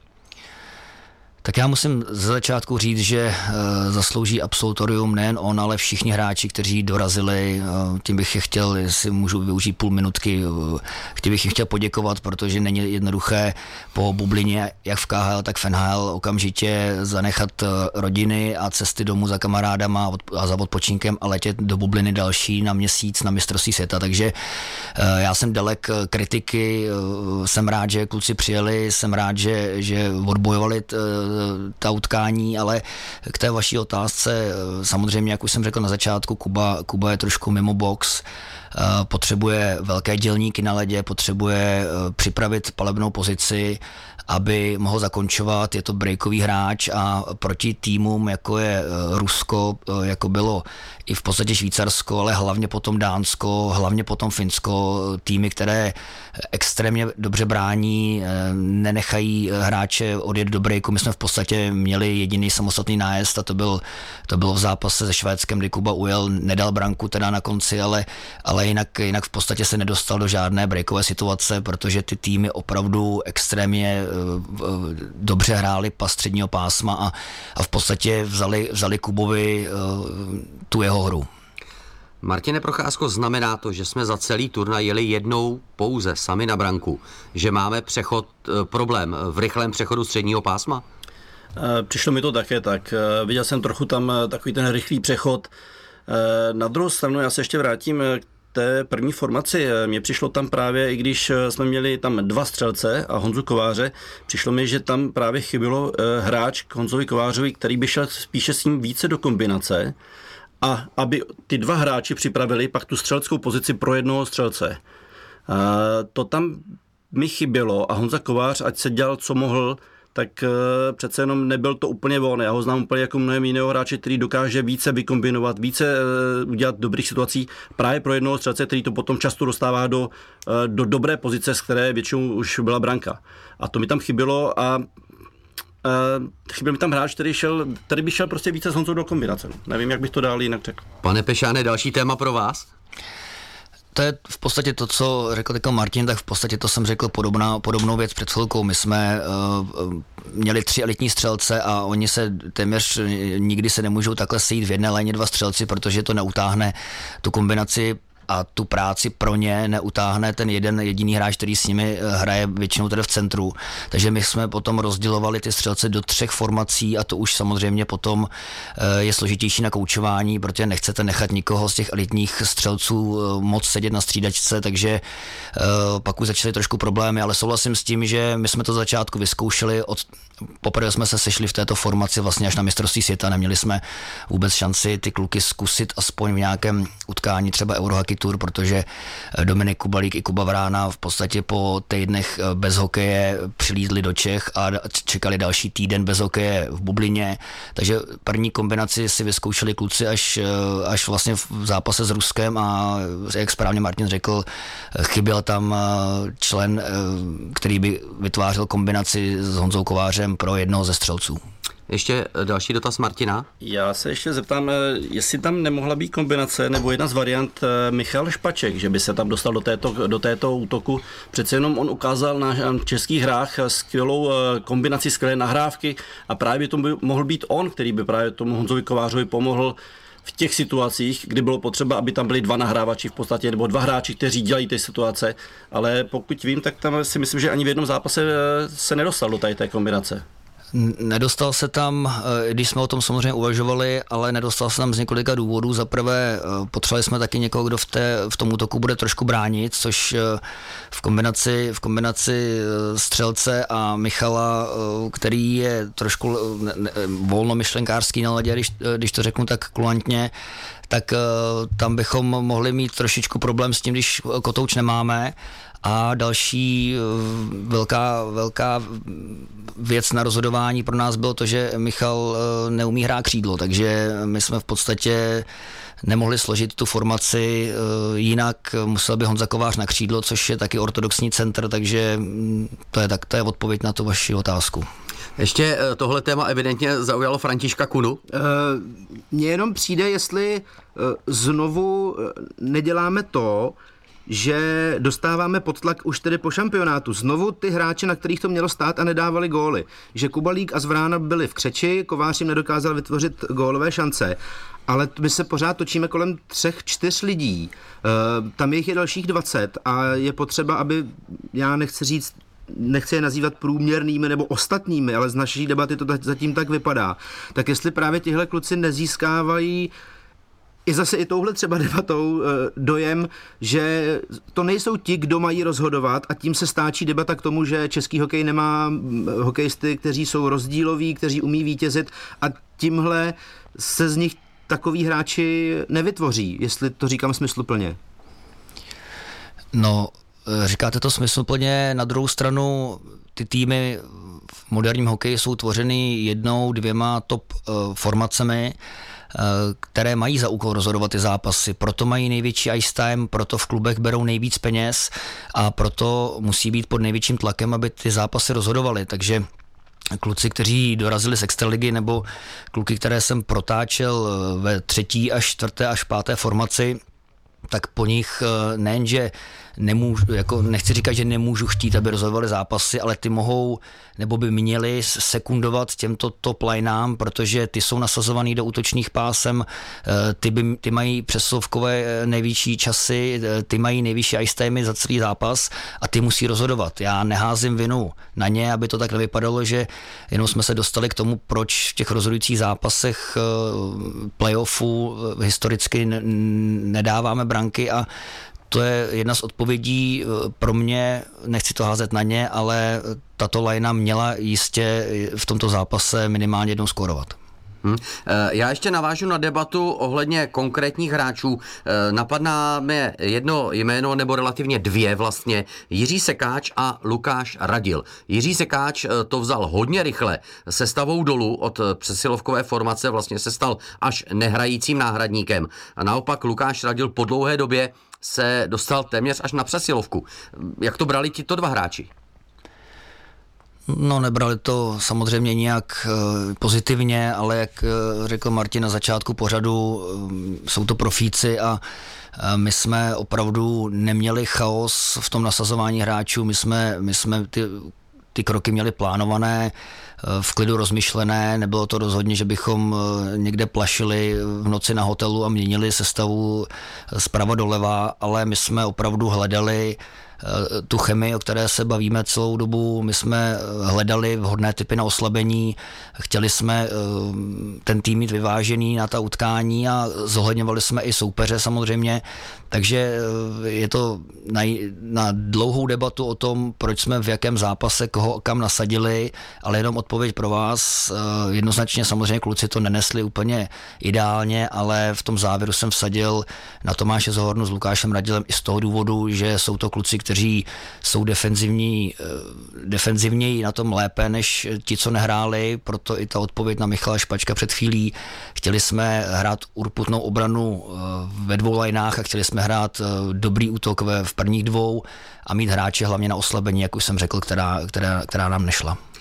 Tak já musím ze začátku říct, že e, zaslouží absolutorium nejen on, ale všichni hráči, kteří dorazili. E, tím bych je chtěl, jestli můžu využít půl minutky, e, tím bych jim chtěl poděkovat, protože není jednoduché po bublině, jak v K H L, tak v N H L, okamžitě zanechat rodiny a cesty domů za kamarádama a za odpočinkem a letět do bubliny další na měsíc na mistrovství světa. Takže e, já jsem dalek kritiky, e, jsem rád, že kluci přijeli, jsem rád, že, že odbojovali t, ta utkání, ale k té vaší otázce, samozřejmě, jak už jsem řekl na začátku, Kuba, Kuba je trošku mimo box, potřebuje velké dělníky na ledě, potřebuje připravit palebnou pozici, aby mohl zakončovat, je to breakový hráč a proti týmům, jako je Rusko, jako bylo i v podstatě Švýcarsko, ale hlavně potom Dánsko, hlavně potom Finsko, týmy, které extrémně dobře brání, nenechají hráče odjet do breaku. My jsme v podstatě měli jediný samostatný nájezd a to, byl, to bylo v zápase se Švédskem, kdy Kuba ujel, nedal branku teda na konci, ale, ale jinak, jinak v podstatě se nedostal do žádné breakové situace, protože ty týmy opravdu extrémně dobře hráli pas středního pásma a, a v podstatě vzali, vzali Kubovi tu jeho hru. Martine Procházko, znamená to, že jsme za celý turnaj jeli jednou pouze sami na branku, že máme přechod, problém v rychlém přechodu středního pásma? Přišlo mi to také tak. Viděl jsem trochu tam takový ten rychlý přechod. Na druhou stranu já se ještě vrátím k té první formaci. Mně přišlo tam právě, i když jsme měli tam dva střelce a Honzu Kováře, přišlo mi, že tam právě chybilo hráč k Honzovi Kovářovi, který by šel spíše s ním více do kombinace a aby ty dva hráči připravili pak tu střeleckou pozici pro jednoho střelce. To tam mi chybělo a Honza Kovář, ať se dělal, co mohl, tak přece jenom nebyl to úplně on. Já ho znám úplně jako mnohem jiného hráče, který dokáže více vykombinovat, více udělat dobrých situací právě pro jednoho střelce, který to potom často dostává do, do dobré pozice, z které většinou už byla branka. A to mi tam chybělo a Uh, chyběl mi tam hráč, který, šel, který by šel prostě více s Honzou do kombinace. Nevím, jak bych to dál jinak řekl. Pane Pešáne, další téma pro vás? To je v podstatě to, co řekl teď Martin, tak v podstatě to jsem řekl podobná, podobnou věc před chvilkou. My jsme uh, měli tři elitní střelce a oni se téměř nikdy se nemůžou takhle sejít v jedné léně dva střelci, protože to neutáhne tu kombinaci a tu práci pro ně neutáhne ten jeden jediný hráč, který s nimi hraje většinou tedy v centru. Takže my jsme potom rozdělovali ty střelce do třech formací a to už samozřejmě potom je složitější na koučování, protože nechcete nechat nikoho z těch elitních střelců moc sedět na střídačce, takže pak už začaly trošku problémy, ale souhlasím s tím, že my jsme to začátku vyzkoušeli, od, poprvé jsme se sešli v této formaci vlastně až na mistrovství světa, neměli jsme vůbec šanci ty kluky zkusit aspoň v nějakém utkání třeba Eurohockey Tour, protože Dominik Kubalík i Kuba Vrána v podstatě po týdnech bez hokeje přilídli do Čech a čekali další týden bez hokeje v bublině, takže první kombinaci si vyzkoušeli kluci až, až vlastně v zápase s Ruskem a jak správně Martin řekl, chyběl tam člen, který by vytvářel kombinaci s Honzou Kovářem pro jednoho ze střelců. Ještě další dotaz Martina. Já se ještě zeptám, jestli tam nemohla být kombinace nebo jedna z variant Michal Špaček, že by se tam dostal do této, do této útoku. Přece jenom on ukázal na českých hrách skvělou kombinaci, skvělé nahrávky a právě to by mohl být on, který by právě tomu Honzovi Kovářovi pomohl v těch situacích, kdy bylo potřeba, aby tam byli dva nahrávači v podstatě, nebo dva hráči, kteří dělají ty situace, ale pokud vím, tak tam si myslím, že ani v jednom zápase se nedostal do tady té kombinace. Nedostal se tam, když jsme o tom samozřejmě uvažovali, ale nedostal se tam z několika důvodů. Za prvé potřebovali jsme taky někoho, kdo v, té, v tom útoku bude trošku bránit, což v kombinaci, v kombinaci Střelce a Michala, který je trošku volnomyšlenkářský na ledě, když, když to řeknu tak kulantně, tak tam bychom mohli mít trošičku problém s tím, když kotouč nemáme. A další velká, velká věc na rozhodování pro nás bylo to, že Michal neumí hrát křídlo, takže my jsme v podstatě nemohli složit tu formaci jinak, musel by Honza Kovář na křídlo, což je taky ortodoxní centr, takže to je, tak, to je odpověď na tu vaši otázku. Ještě tohle téma evidentně zaujalo Františka Kunu. Mně jenom přijde, jestli znovu neděláme to, že dostáváme pod tlak už tedy po šampionátu. Znovu ty hráče, na kterých to mělo stát a nedávali góly. Že Kubalík a Zvrána byli v křeči, Kovář jim nedokázal vytvořit gólové šance. Ale my se pořád točíme kolem třech, čtyř lidí. E, tam jich je dalších dvacet a je potřeba, aby, já nechci říct, nechci je nazývat průměrnými nebo ostatními, ale z naší debaty to zatím tak vypadá. Tak jestli právě tihle kluci nezískávají i zase i touhle třeba debatou dojem, že to nejsou ti, kdo mají rozhodovat a tím se stáčí debata k tomu, že český hokej nemá hokejisty, kteří jsou rozdíloví, kteří umí vítězit a tímhle se z nich takoví hráči nevytvoří, jestli to říkám smysluplně. No, říkáte to smysluplně, na druhou stranu ty týmy v moderním hokeji jsou tvořeny jednou, dvěma top uh, formacemi, které mají za úkol rozhodovat ty zápasy. Proto mají největší ice time, proto v klubech berou nejvíc peněz a proto musí být pod největším tlakem, aby ty zápasy rozhodovaly. Takže kluci, kteří dorazili z extraligy, nebo kluky, které jsem protáčel ve třetí až čtvrté až páté formaci, tak po nich nejenže nemůžu, jako nechci říkat, že nemůžu chtít, aby rozhodovali zápasy, ale ty mohou, nebo by měli sekundovat těmto top lineám, protože ty jsou nasazovaný do útočných pásem, ty, by, ty mají přesilovkové největší časy, ty mají nejvyšší ice timey za celý zápas a ty musí rozhodovat. Já neházím vinu na ně, aby to tak nevypadalo, že jenom jsme se dostali k tomu, proč v těch rozhodujících zápasech playoffu historicky nedáváme branky a to je jedna z odpovědí pro mě, nechci to házet na ně, ale tato linea měla jistě v tomto zápase minimálně jednou skórovat. Hmm. Já ještě navážu na debatu ohledně konkrétních hráčů. Napadá mě jedno jméno, nebo relativně dvě vlastně, Jiří Sekáč a Lukáš Radil. Jiří Sekáč to vzal hodně rychle, sestavou dolů od přesilovkové formace vlastně se stal až nehrajícím náhradníkem. A naopak Lukáš Radil po dlouhé době se dostal téměř až na přesilovku. Jak to brali tito dva hráči? No, nebrali to samozřejmě nijak pozitivně, ale jak řekl Martin na začátku pořadu, jsou to profíci a my jsme opravdu neměli chaos v tom nasazování hráčů, my jsme, my jsme ty, ty kroky měli plánované, v klidu rozmyšlené, nebylo to rozhodně, že bychom někde plašili v noci na hotelu a měnili sestavu zprava doleva, ale my jsme opravdu hledali tu chemii, o které se bavíme celou dobu. My jsme hledali vhodné typy na oslabení, chtěli jsme ten tým mít vyvážený na ta utkání a zohledňovali jsme i soupeře samozřejmě, takže je to na, na dlouhou debatu o tom, proč jsme v jakém zápase koho kam nasadili, ale jenom odpověď pro vás. Jednoznačně samozřejmě kluci to nenesli úplně ideálně, ale v tom závěru jsem vsadil na Tomáše Zohornu s Lukášem Radilem i z toho důvodu, že jsou to kluci, kteří jsou defenzivní, defenzivněji na tom lépe než ti, co nehráli, proto i ta odpověď na Michala Špačka před chvílí. Chtěli jsme hrát urputnou obranu ve dvou lineách a chtěli jsme hrát dobrý útok ve, v prvních dvou a mít hráče hlavně na oslabení, jak už jsem řekl, která, která, která nám nešla.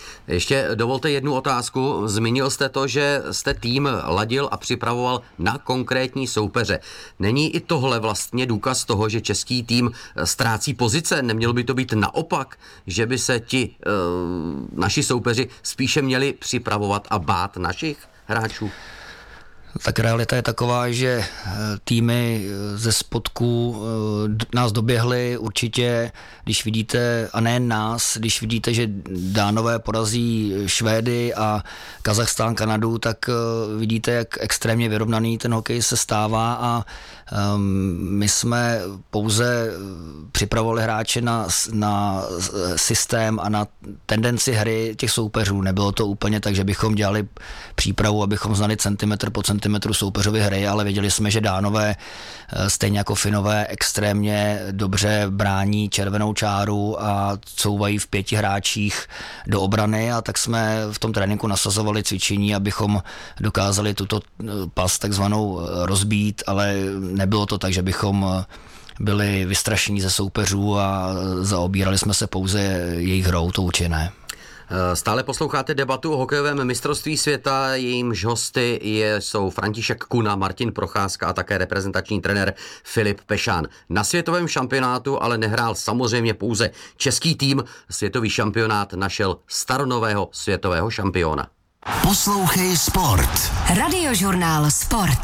Ještě dovolte jednu otázku. Zmínil jste to, že jste tým ladil a připravoval na konkrétní soupeře. Není i tohle vlastně důkaz toho, že český tým ztrácí pozice? Nemělo by to být naopak, že by se ti e, naši soupeři spíše měli připravovat a bát našich hráčů? Tak realita je taková, že týmy ze spodku nás doběhly určitě, když vidíte, a nejen nás, když vidíte, že Dánové porazí Švédy a Kazachstán Kanadu, tak vidíte, jak extrémně vyrovnaný ten hokej se stává a my jsme pouze připravovali hráče na, na systém a na tendenci hry těch soupeřů. Nebylo to úplně tak, že bychom dělali přípravu, abychom znali centimetr po centimetru soupeřovy hry, ale věděli jsme, že Dánové, stejně jako Finové, extrémně dobře brání červenou čáru a couvají v pěti hráčích do obrany, a tak jsme v tom tréninku nasazovali cvičení, abychom dokázali tuto pas takzvanou rozbít, ale nebylo to tak, že bychom byli vystrašení ze soupeřů a zaobírali jsme se pouze jejich hrou, to určitě ne. Stále posloucháte debatu o hokejovém mistrovství světa, jejímž hosty je, jsou František Kuna, Martin Procházka a také reprezentační trenér Filip Pešán. Na světovém šampionátu ale nehrál samozřejmě pouze český tým, světový šampionát našel staronového světového šampiona. Poslouchej Sport. Radiožurnál Sport.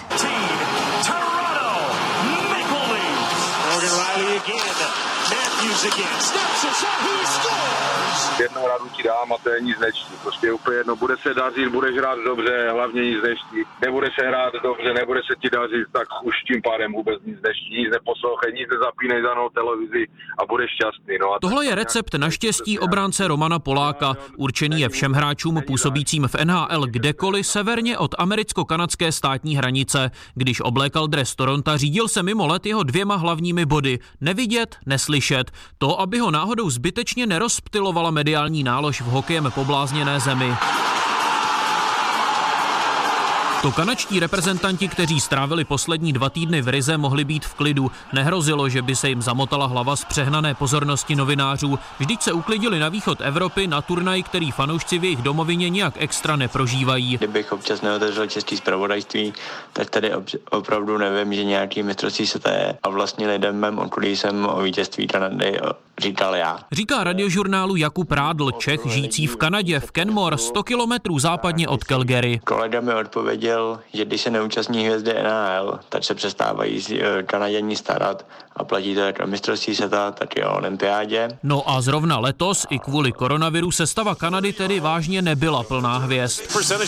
Jednou radu ti dám a to je nic neští. Prostě úplně jedno, bude se dařit, budeš hrát dobře, hlavně nic neští. Nebude se hrát dobře, nebude se ti dařit, tak už tím pádem vůbec nic neští, nic neposlouchej, nic nezapínej za novou televizi a budeš šťastný. No a tohle je recept na štěstí obránce Romana Poláka. Určený je všem hráčům působícím v N H L kdekoliv severně od americko-kanadské státní hranice. Když oblékal dres Toronta, řídil se mimo let jeho dvěma hlavními body. Nevidět, neslyšet. To, aby ho náhodou zbytečně nerozptylovala mediální nálož v hokejem poblázněné zemi. To kanadští reprezentanti, kteří strávili poslední dva týdny v Rize, mohli být v klidu. Nehrozilo, že by se jim zamotala hlava z přehnané pozornosti novinářů. Vždyť se uklidili na východ Evropy na turnaj, který fanoušci v jejich domovině nějak extra neprožívají. Kdybych občas neotevřel český zpravodajství, tak tady opravdu nevím, že nějaký mistrovství se to je. A vlastně lidem mém okolí jsem o vítězství Kanady říkal já. Říká radiožurnálu Jakub Rádl, Čech žijící v Kanadě, v Kenmore, sto kilometrů západně od Calgary. Kolega mi odpověděl, že když se neúčastní hvězdy N H L, tak se přestávají Kanaděni starat a platí to jak na mistrovství světa, tak i o olympiádě. No a zrovna letos i kvůli koronaviru sestava Kanady tedy vážně nebyla plná hvězd.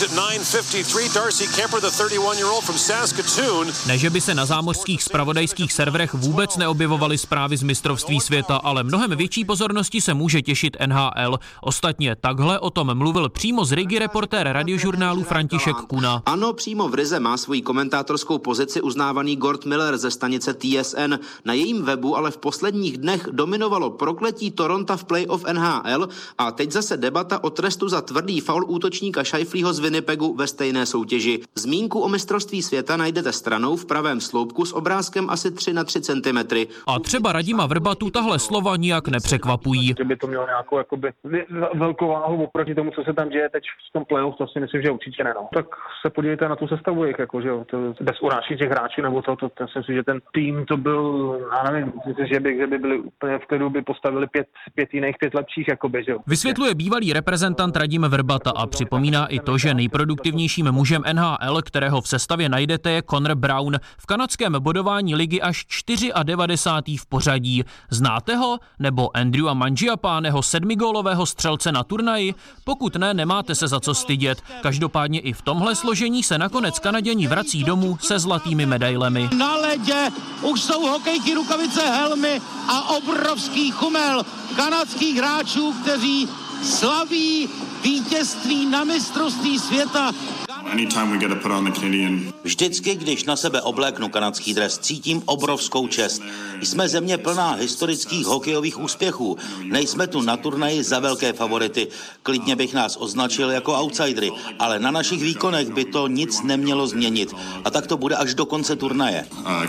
Ne, že by se na zámořských zpravodajských serverech vůbec neobjevovaly zprávy z mistrovství světa, ale mnohem větší pozornosti se může těšit N H L. Ostatně takhle o tom mluvil přímo z Rigy reportér radiožurnálu František Kuna. Ano, přímo v Rize má svoji komentátorskou pozici uznávaný Gord Miller ze stanice T S N. Na jejím webu ale v posledních dnech dominovalo prokletí Toronta v playoff N H L a teď zase debata o trestu za tvrdý faul útočníka Scheifeleho z Winnipegu ve stejné soutěži. Zmínku o mistrovství světa najdete stranou v pravém sloupku s obrázkem asi tři na tři centimetry. A třeba Radima Vrbatu tahle slova nijak nepřekvapují. Kdyby to mělo nějakou jakoby velkou váhu oproti tomu, co se tam děje teď v tom playoff, to si myslím, že určitě ne. No. Tak se podívejte na tu sestavu jich, jako, že jo, to bez urážky těch hráčů, nebo to, to, to myslím si, že ten tým to byl, já nevím, myslím, že by, že by byli úplně v klidu, by postavili pět, pět jiných, pět lepších, jakoby, že jo. Vysvětluje bývalý reprezentant Radim Vrbata a připomíná i to, že nejproduktivnějším mužem N H L, kterého v sestavě najdete, je Connor Brown, v kanadském bodování ligy až devadesátý čtvrtý v pořadí. Znáte ho? Nebo Andrewa Mangiapaneho sedmigólového střelce na turnaji? Pokud ne, nemáte se za co stydět. Každopádně i v tomhle složení se nakonec Kanaděni vrací domů se zlatými medailemi. Na ledě už jsou hokejky, rukavice, helmy a obrovský chumel kanadských hráčů, kteří slaví vítězství na mistrovství světa. Vždycky, když na sebe obléknu kanadský dres, cítím obrovskou čest. Jsme země plná historických hokejových úspěchů. Nejsme tu na turnaji za velké favority. Klidně bych nás označil jako outsidery, ale na našich výkonech by to nic nemělo změnit. A tak to bude až do konce turnaje.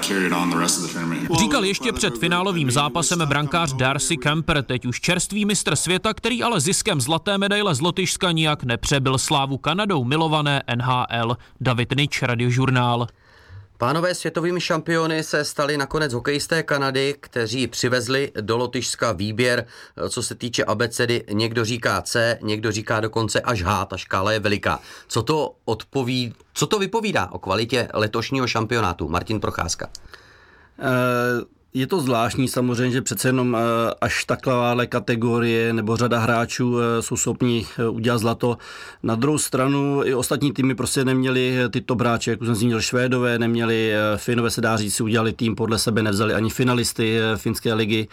Říkal ještě před finálovým zápasem brankář Darcy Kuemper, teď už čerstvý mistr světa, který ale ziskem zlaté medaile z Lotyšska nijak nepřebyl slávu Kanadou milované N H L. David Nič, Radiožurnál. Pánové, světovými šampiony se stali nakonec hokejisté Kanady, kteří přivezli do Lotyšska výběr, co se týče abecedy. Někdo říká C, někdo říká dokonce až H, ta škála je veliká. Co to odpoví, co to vypovídá o kvalitě letošního šampionátu? Martin Procházka. Uh... Je to zvláštní samozřejmě, že přece jenom až takováhle kategorie nebo řada hráčů jsou schopni udělat zlato. Na druhou stranu i ostatní týmy prostě neměli tyto hráče, jak už jsem zmínil, Švédové neměli, Finové se dá říct, si udělali tým podle sebe, nevzali ani finalisty finské ligy.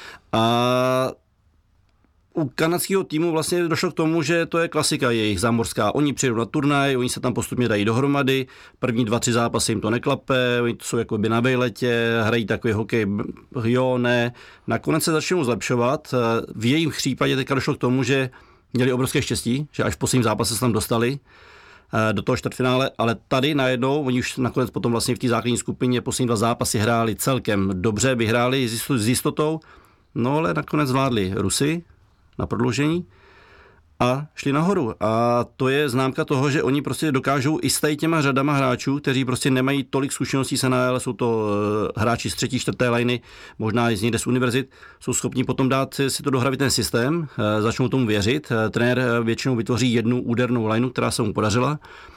A u kanadského týmu vlastně došlo k tomu, že to je klasika jejich zámořská. Oni přijdou na turnaj, oni se tam postupně dají dohromady, první dva, tři zápasy jim to neklape, oni to jsou jako by na vejletě, hrají takový hokej, jo, ne. Nakonec se začnou zlepšovat. V jejím případě teďka došlo k tomu, že měli obrovské štěstí, že až v posledním zápase se tam dostali do toho čtvrtfinále, ale tady najednou, oni už nakonec potom vlastně v té základní skupině poslední dva zápasy hráli celkem dobře, vyhráli s jistotou, no ale nakonec zvládli Rusy na prodloužení a šli nahoru. A to je známka toho, že oni prostě dokážou i s těma řadama hráčů, kteří prostě nemají tolik zkušeností s N H L, jsou to hráči z třetí, čtvrté lajny, možná i z někde z univerzit, jsou schopni potom dát si to dohravit ten systém, začnou tomu věřit. Trenér většinou vytvoří jednu údernou lajnu, která se mu podařila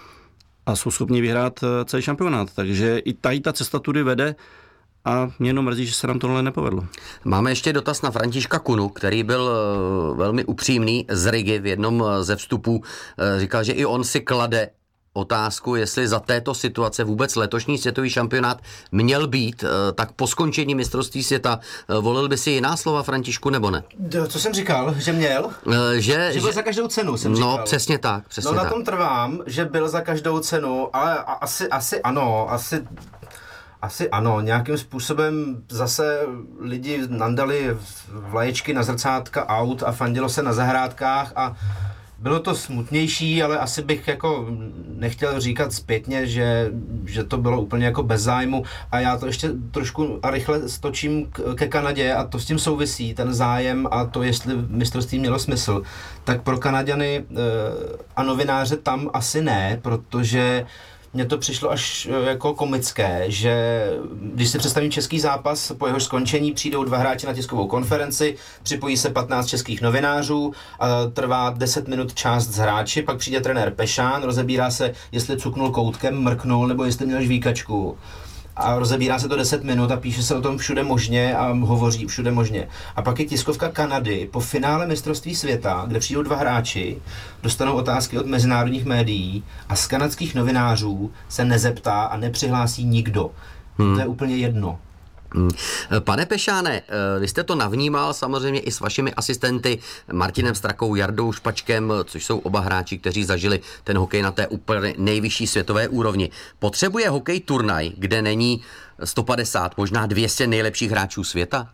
a jsou schopni vyhrát celý šampionát. Takže i tady ta cesta tudy vede. A mě jenom mrzí, že se nám tohle nepovedlo. Máme ještě dotaz na Františka Kunu, který byl velmi upřímný z Rigy v jednom ze vstupů. Říkal, že i on si klade otázku, jestli za této situace vůbec letošní světový šampionát měl být, tak po skončení mistrovství světa volil by si jiná slova, Františku, nebo ne? Co jsem říkal? Že měl? Že, že byl za každou cenu, jsem říkal. No, přesně tak. Přesně no na tak. tom trvám, že byl za každou cenu, ale asi, asi ano, asi... Asi ano, nějakým způsobem zase lidi nandali vlaječky na zrcátka aut a fandilo se na zahrádkách a bylo to smutnější, ale asi bych jako nechtěl říkat zpětně, že, že to bylo úplně jako bez zájmu a já to ještě trošku a rychle stočím ke Kanadě a to s tím souvisí, ten zájem a to, jestli mistrovství mělo smysl. Tak pro Kanaďany a novináře tam asi ne, protože mně to přišlo až jako komické, že když si představím český zápas, po jeho skončení přijdou dva hráči na tiskovou konferenci, připojí se patnáct českých novinářů, a trvá deset minut část z hráči, pak přijde trenér Pešán, rozebírá se, jestli cuknul koutkem, mrknul, nebo jestli měl žvíkačku. A rozebírá se to deset minut a píše se o tom všude možně a hovoří všude možně. A pak je tiskovka Kanady po finále mistrovství světa, kde přijdou dva hráči, dostanou otázky od mezinárodních médií a z kanadských novinářů se nezeptá a nepřihlásí nikdo. Hmm. To je úplně jedno. Pane Pešáne, vy jste to navnímal samozřejmě i s vašimi asistenty Martinem Strakou, Jardou Špačkem, což jsou oba hráči, kteří zažili ten hokej na té úplně nejvyšší světové úrovni. Potřebuje hokej turnaj, kde není sto padesát, možná dvě stě nejlepších hráčů světa?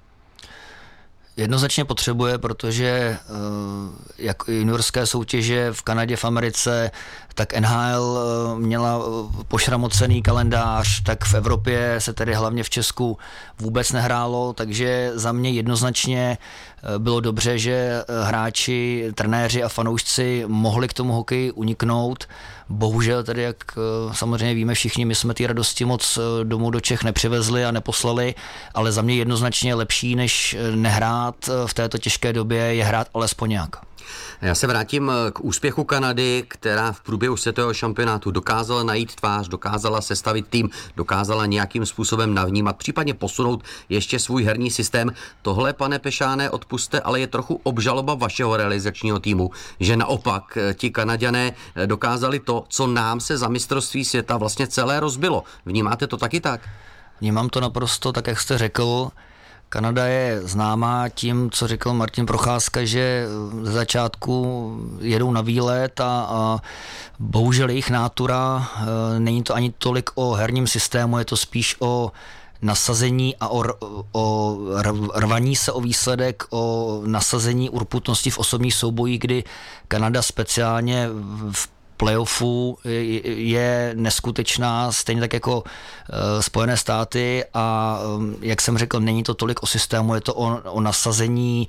Jednoznačně potřebuje, protože jak juniorské soutěže v Kanadě, v Americe, tak N H L měla pošramocený kalendář, tak v Evropě se tedy hlavně v Česku vůbec nehrálo, takže za mě jednoznačně bylo dobře, že hráči, trenéři a fanoušci mohli k tomu hokeji uniknout. Bohužel tedy, jak samozřejmě víme všichni, my jsme ty radosti moc domů do Čech nepřivezli a neposlali, ale za mě jednoznačně lepší, než nehrát v této těžké době, je hrát alespoň nějak. Já se vrátím k úspěchu Kanady, která v průběhu světového šampionátu dokázala najít tvář, dokázala sestavit tým, dokázala nějakým způsobem navnímat, případně posunout ještě svůj herní systém. Tohle, pane Pešáne, odpuste, ale je trochu obžaloba vašeho realizačního týmu, že naopak ti Kanaďané dokázali to, co nám se za mistrovství světa vlastně celé rozbilo. Vnímáte to taky tak? Vnímám to naprosto tak, jak jste řekl. Kanada je známá tím, co řekl Martin Procházka, že ze začátku jedou na výlet a, a bohužel jejich nátura, není to ani tolik o herním systému, je to spíš o nasazení a o, o rvaní se o výsledek, o nasazení urputnosti v osobních soubojích, kdy Kanada speciálně v playoffu je neskutečná, stejně tak jako Spojené státy a jak jsem řekl, není to tolik o systému, je to o, o nasazení,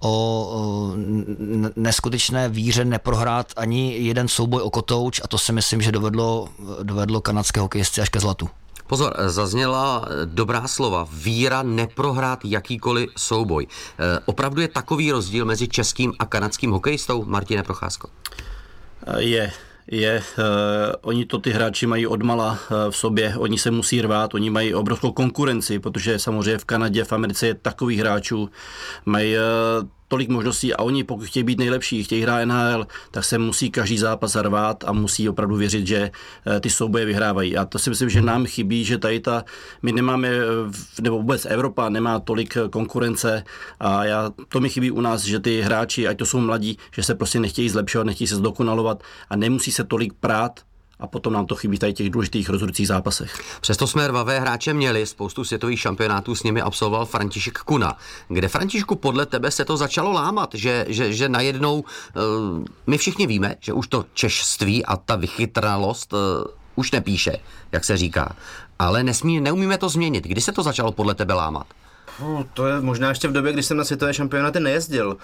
o neskutečné víře neprohrát ani jeden souboj o kotouč a to si myslím, že dovedlo, dovedlo kanadské hokejisty až ke zlatu. Pozor, zazněla dobrá slova. Víra neprohrát jakýkoliv souboj. Opravdu je takový rozdíl mezi českým a kanadským hokejistou, Martine Procházko? Je. Je, uh, oni to ty hráči mají odmala uh, v sobě, oni se musí rvát, oni mají obrovskou konkurenci, protože samozřejmě v Kanadě, v Americe je takových hráčů, mají uh, tolik možností a oni pokud chtějí být nejlepší, chtějí hrát N H L, tak se musí každý zápas rvát a musí opravdu věřit, že uh, ty souboje vyhrávají. A to si myslím, že nám chybí, že tady ta, my nemáme, nebo vůbec Evropa nemá tolik konkurence a já, to mi chybí u nás, že ty hráči, ať to jsou mladí, že se prostě nechtějí zlepšovat, nechtějí se zdokonalovat a nemusí se tolik prát a potom nám to chybí tady těch důležitých rozhodujících zápasech. Přesto jsme rvavé hráče měli, spoustu světových šampionátů s nimi absolvoval František Kuna. Kde, Františku, podle tebe se to začalo lámat, že, že, že najednou, uh, my všichni víme, že už to češství a ta vychytralost uh, už nepíše, jak se říká, ale nesmí, neumíme to změnit. Kdy se to začalo podle tebe lámat? No, to je možná ještě v době, kdy jsem na světové šampionáty nejezdil,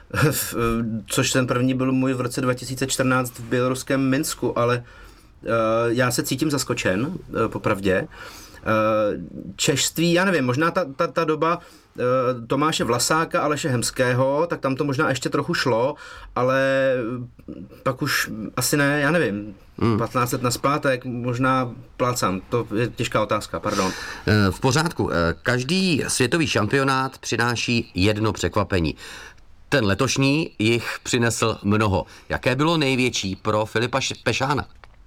což ten první byl můj v roce dva tisíce čtrnáct v běloruském Minsku, ale uh, já se cítím zaskočen, uh, popravdě. Uh, češství, já nevím, možná ta, ta, ta doba uh, Tomáše Vlasáka, Aleše Hemského, tak tam to možná ještě trochu šlo, ale pak už asi ne, já nevím, hmm. patnáct let nazpátek, možná plácám, to je těžká otázka, pardon. V pořádku, každý světový šampionát přináší jedno překvapení. Ten letošní jich přinesl mnoho. Jaké bylo největší pro Filipa Pešána?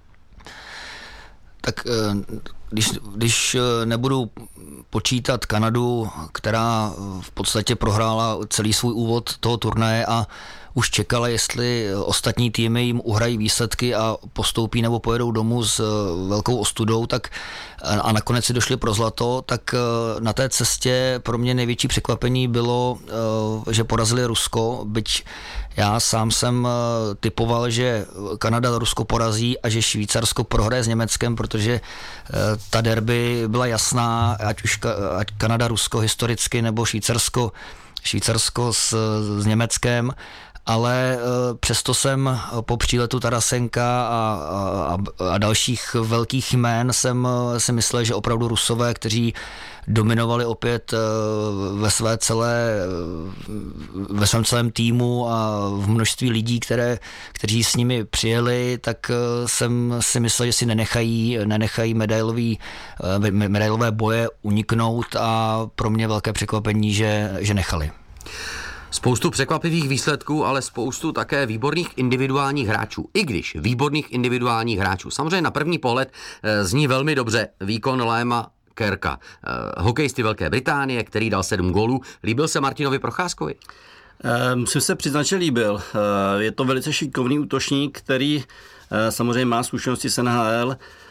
Tak když, když nebudu počítat Kanadu, která v podstatě prohrála celý svůj úvod toho turnaje a už čekala, jestli ostatní týmy jim uhrají výsledky a postoupí nebo pojedou domů s velkou ostudou, tak a nakonec si došli pro zlato, tak na té cestě pro mě největší překvapení bylo, že porazili Rusko, byť já sám jsem typoval, že Kanada Rusko porazí a že Švýcarsko prohraje s Německem, protože ta derby byla jasná, ať už ať Kanada Rusko historicky nebo Švýcarsko Švýcarsko s, s Německem, ale uh, přesto jsem po příletu Tarasenka a, a, a dalších velkých jmén jsem uh, si myslel, že opravdu Rusové, kteří dominovali opět uh, ve své celé, uh, ve svém celém týmu a v množství lidí, které, kteří s nimi přijeli, tak uh, jsem si myslel, že si nenechají, nenechají medailový, uh, medailové boje uniknout a pro mě velké překvapení, že, že nechali. Spoustu překvapivých výsledků, ale spoustu také výborných individuálních hráčů. I když výborných individuálních hráčů. Samozřejmě na první pohled e, zní velmi dobře výkon Liama Kirka, e, hokejisty Velké Británie, který dal sedm gólů. Líbil se Martinovi Procházkovi? E, musím se přiznat, že líbil. E, je to velice šikovný útočník, který e, samozřejmě má zkušenosti s N H L.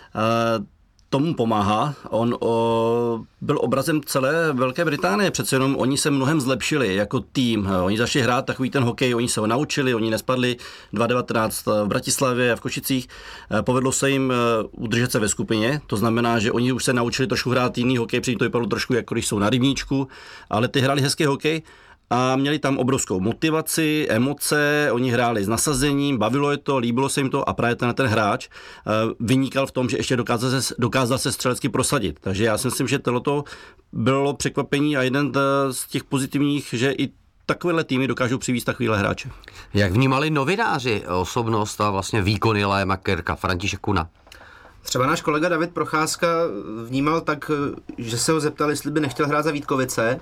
E, tomu pomáhá. On o, byl obrazem celé Velké Británie, přece jenom oni se mnohem zlepšili jako tým. Oni začali hrát takový ten hokej, oni se ho naučili, oni nespadli dva tisíce devatenáct v Bratislavě a v Košicích. Povedlo se jim udržet se ve skupině, to znamená, že oni už se naučili trošku hrát jiný hokej, předtím to vypadalo trošku jako když jsou na rybníčku, ale ty hráli hezký hokej a měli tam obrovskou motivaci, emoce, oni hráli s nasazením, bavilo je to, líbilo se jim to a právě ten, ten hráč vynikal v tom, že ještě dokázal se, dokázal se střelecky prosadit. Takže já si myslím, že tohleto bylo překvapení a jeden z těch pozitivních, že i takovéhle týmy dokážou přivést takovýhle hráče. Jak vnímali novináři osobnost a vlastně výkony Liama Kirka, František Kuna? Třeba náš kolega David Procházka vnímal tak, že se ho zeptal, jestli by nechtěl hrát za Vítkovice.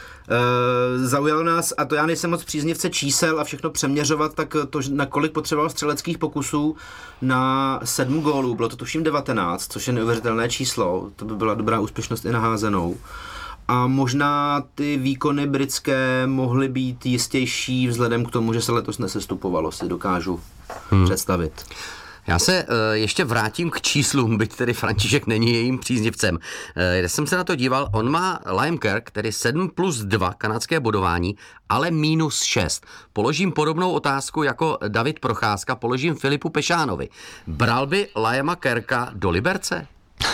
Uh, zaujalo nás, a to já nejsem moc příznivce čísel a všechno přeměřovat, tak to, nakolik potřeboval střeleckých pokusů na sedm gólů, bylo to tuším devatenáct, což je neuvěřitelné číslo, to by byla dobrá úspěšnost i na házenou. a možná ty výkony britské mohly být jistější vzhledem k tomu, že se letos nesestupovalo, si dokážu hmm. představit. Já se uh, ještě vrátím k číslům, byť tedy František není jejím příznivcem. Uh, já jsem se na to díval, on má Liam Kirk, tedy sedm plus dva kanadské bodování, ale minus šest. Položím podobnou otázku jako David Procházka, položím Filipu Pešánovi. Bral by Liama Kirka do Liberce?